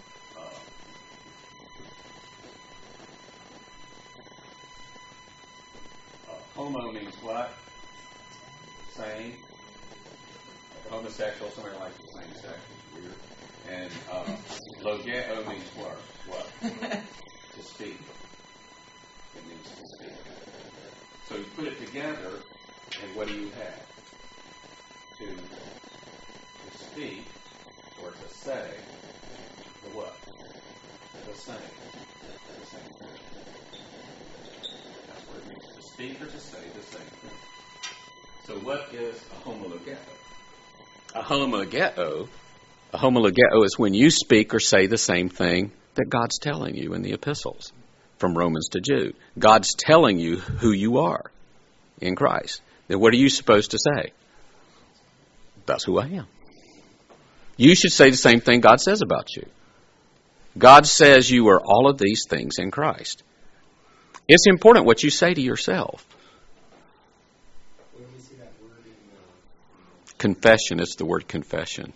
Homo means what? Same. Homosexual, somebody likes the same sex. It's weird. And uh, logeo means what? What? To speak. It means to speak. So you put it together, and what do you have? To, to speak, or to say, the what? The same. The same thing. That's what it means. To speak or to say the same thing. So what is a homologeo? A homologeo, a homologeo is when you speak or say the same thing that God's telling you in the epistles, from Romans to Jude. God's telling you who you are in Christ. Then what are you supposed to say? That's who I am. You should say the same thing God says about you. God says you are all of these things in Christ. It's important what you say to yourself. Where do we see that word in uh, Confession is the word confession.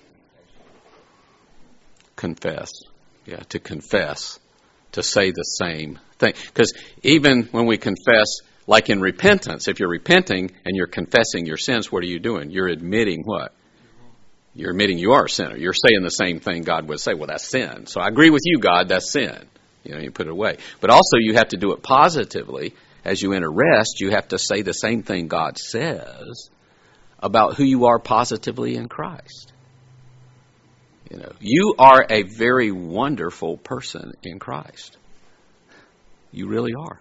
Confess. Yeah, to confess. To say the same thing. Because even when we confess, like in repentance, if you're repenting and you're confessing your sins, what are you doing? You're admitting what? You're admitting you are a sinner. You're saying the same thing God would say. Well, that's sin. So I agree with you, God, that's sin. You know, you put it away. But also you have to do it positively. As you enter rest, you have to say the same thing God says about who you are positively in Christ. You know, you are a very wonderful person in Christ. You really are.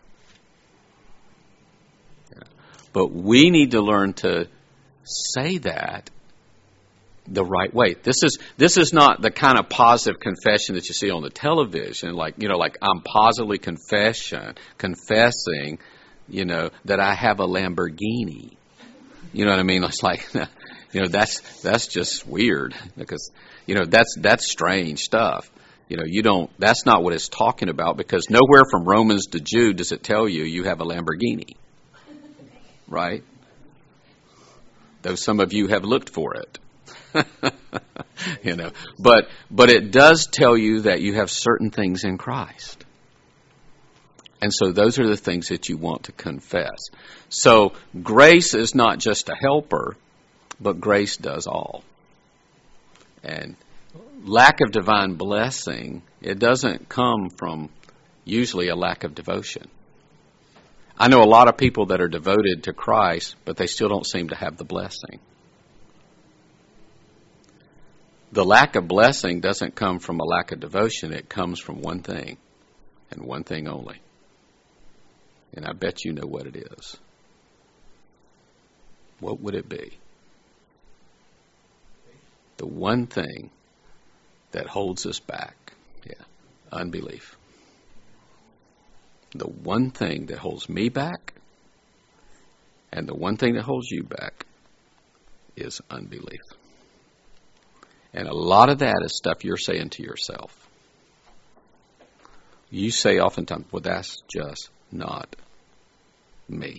Yeah. But we need to learn to say that the right way. This is this is not the kind of positive confession that you see on the television, like, you know, like I'm positively confession, confessing, you know, that I have a Lamborghini. You know what I mean? It's like, you know, that's that's just weird because, you know, that's that's strange stuff. You know, you don't, that's not what it's talking about, because nowhere from Romans to Jude does it tell you you have a Lamborghini. Right? Though some of you have looked for it. You know, but but it does tell you that you have certain things in Christ. And so those are the things that you want to confess. So grace is not just a helper, but grace does all. And lack of divine blessing, it doesn't come from usually a lack of devotion. I know a lot of people that are devoted to Christ, but they still don't seem to have the blessing. The lack of blessing doesn't come from a lack of devotion. It comes from one thing, and one thing only. And I bet you know what it is. What would it be? The one thing that holds us back. Yeah, unbelief. The one thing that holds me back, and the one thing that holds you back, is unbelief. And a lot of that is stuff you're saying to yourself. You say oftentimes, well, that's just not me.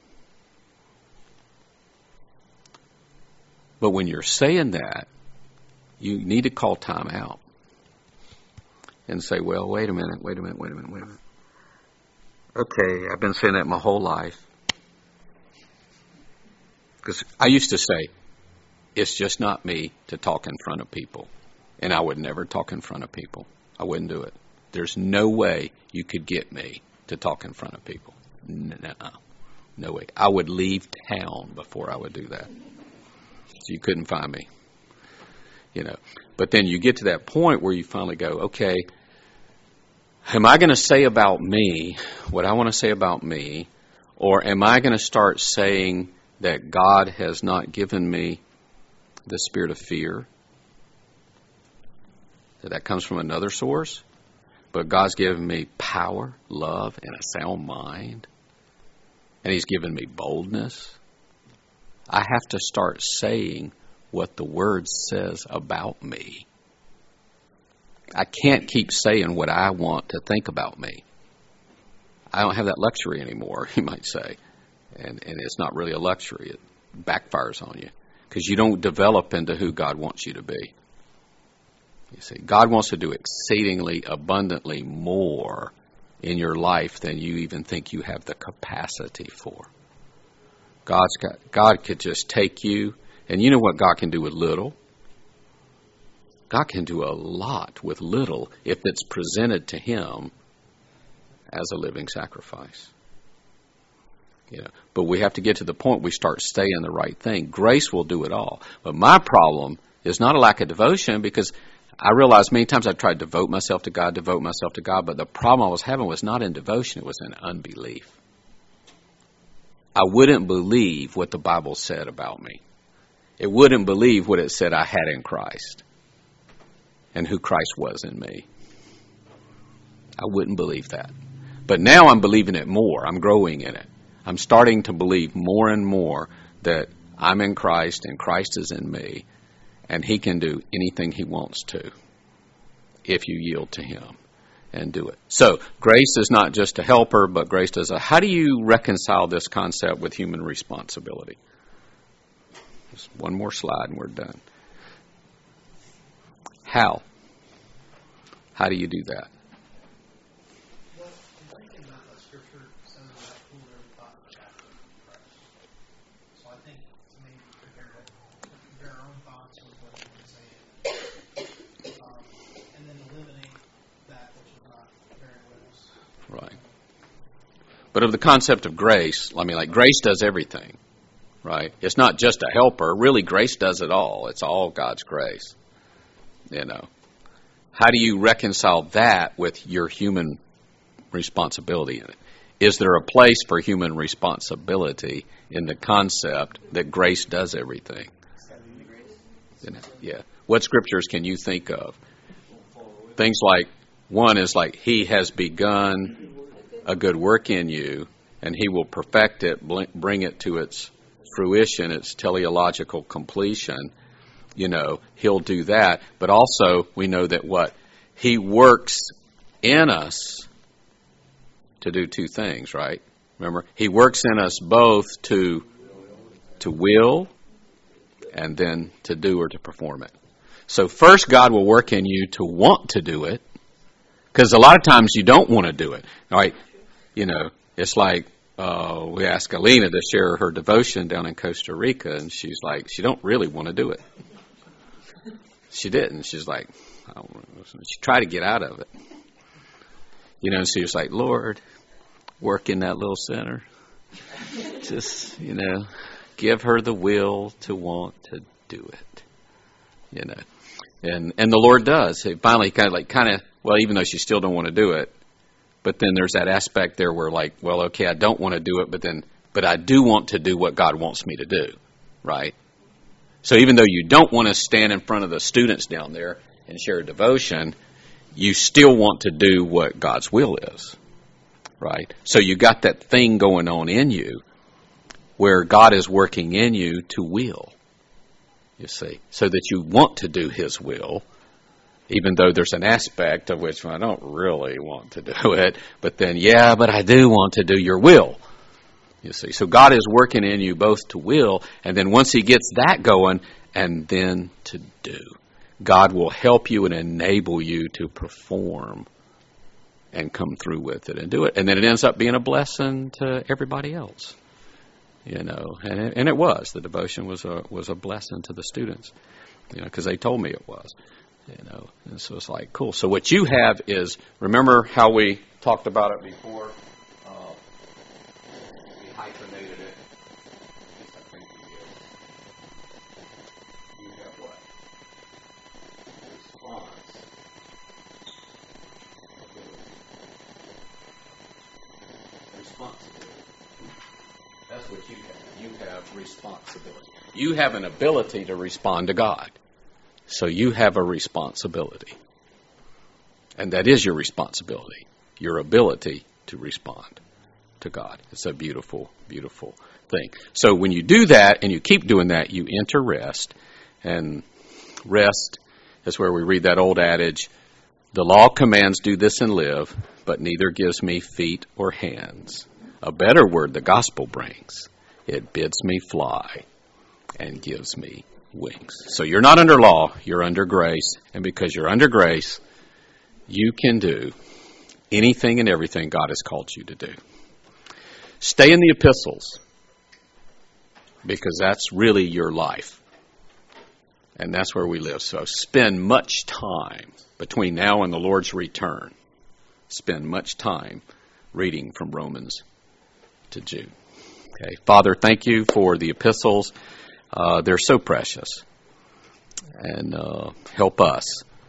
But when you're saying that, you need to call time out and say, well, wait a minute, wait a minute, wait a minute, wait a minute. Okay, I've been saying that my whole life. Because I used to say, it's just not me to talk in front of people. And I would never talk in front of people. I wouldn't do it. There's no way you could get me to talk in front of people. No, no way. I would leave town before I would do that. So you couldn't find me. You know. But then you get to that point where you finally go, okay, am I going to say about me what I want to say about me? Or am I going to start saying that God has not given me the spirit of fear? That that comes from another source? But God's given me power, love, and a sound mind. And He's given me boldness. I have to start saying what the Word says about me. I can't keep saying what I want to think about me. I don't have that luxury anymore, you might say. And, and it's not really a luxury. It backfires on you. Because you don't develop into who God wants you to be. You see, God wants to do exceedingly abundantly more in your life than you even think you have the capacity for. God's got, God could just take you, and you know what God can do with little? God can do a lot with little if it's presented to Him as a living sacrifice. You know, but we have to get to the point we start saying the right thing. Grace will do it all. But my problem is not a lack of devotion, because I realized many times I tried to devote myself to God, devote myself to God, but the problem I was having was not in devotion, it was in unbelief. I wouldn't believe what the Bible said about me. It wouldn't believe what it said I had in Christ and who Christ was in me. I wouldn't believe that. But now I'm believing it more. I'm growing in it. I'm starting to believe more and more that I'm in Christ and Christ is in me, and He can do anything He wants to if you yield to Him and do it. So grace is not just a helper, but grace does a... How do you reconcile this concept with human responsibility? Just one more slide and we're done. How? How do you do that? Well, I'm thinking about that scripture says that fool every thought of captive of Christ. So I think to maybe compare it, compare our own thoughts with what He would say, um, and then eliminate that which is not bearing witness. Right. But of the concept of grace, I mean, like, grace does everything, right? It's not just a helper. Really, grace does it all. It's all God's grace, you know. How do you reconcile that with your human responsibility in it? Is there a place for human responsibility in the concept that grace does everything? Yeah. What scriptures can you think of? Things like, one is like, He has begun a good work in you, and He will perfect it, bring it to its fruition, its teleological completion. You know, He'll do that. But also, we know that what? He works in us to do two things, right? Remember, He works in us both to to will and then to do or to perform it. So first, God will work in you to want to do it, because a lot of times you don't want to do it. All right, you know, it's like uh, we asked Alina to share her devotion down in Costa Rica, and she's like, she don't really want to do it. She didn't. She's like, I don't know. She tried to get out of it. You know, and she was like, Lord, work in that little center. Just, you know, give her the will to want to do it. You know, and and the Lord does. He finally kind of like, kind of, well, even though she still don't want to do it, but then there's that aspect there where like, well, okay, I don't want to do it, but then, but I do want to do what God wants me to do, right? So even though you don't want to stand in front of the students down there and share a devotion, you still want to do what God's will is, right? So you got that thing going on in you where God is working in you to will, you see, so that you want to do His will, even though there's an aspect of which I don't really want to do it, but then, yeah, but I do want to do your will. You see, so God is working in you both to will, and then once He gets that going, and then to do. God will help you and enable you to perform and come through with it and do it. And then it ends up being a blessing to everybody else. you know, and it, and it was. The devotion was a was a blessing to the students, you know, because they told me it was, you know. And so it's like, cool. So what you have is, remember how we talked about it before? Uh, we hyphenated it. I think we did. You have what? Response. Responsibility. That's what you have. You have responsibility. You have an ability to respond to God. So you have a responsibility. And that is your responsibility, your ability to respond to God. It's a beautiful, beautiful thing. So when you do that and you keep doing that, you enter rest. And rest is where we read that old adage, the law commands do this and live, but neither gives me feet or hands. A better word the gospel brings. It bids me fly and gives me wings. So you're not under law, you're under grace. And because you're under grace, you can do anything and everything God has called you to do. Stay in the epistles, because that's really your life. And that's where we live. So spend much time between now and the Lord's return. Spend much time reading from Romans to Jude. Okay, Father, thank you for the epistles. Uh, they're so precious. And uh, help us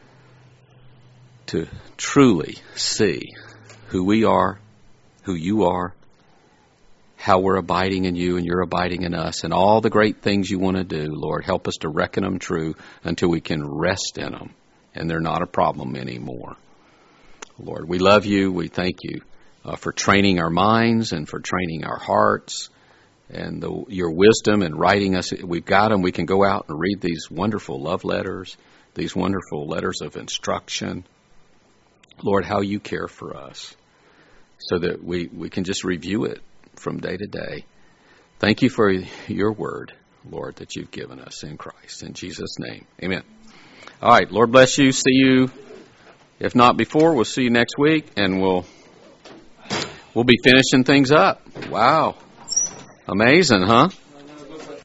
to truly see who we are, who you are, how we're abiding in you and you're abiding in us, and all the great things you want to do. Lord, help us to reckon them true until we can rest in them, and they're not a problem anymore. Lord, we love you. We thank you uh, for training our minds and for training our hearts, and the, your wisdom in writing us. We've got them. We can go out and read these wonderful love letters, these wonderful letters of instruction. Lord, how you care for us, so that we, we can just review it from day to day. Thank you for your word, Lord, that you've given us in Christ. In Jesus' name, amen. All right, Lord bless you. See you, if not before, we'll see you next week, and we'll we'll be finishing things up. Wow. Amazing, huh?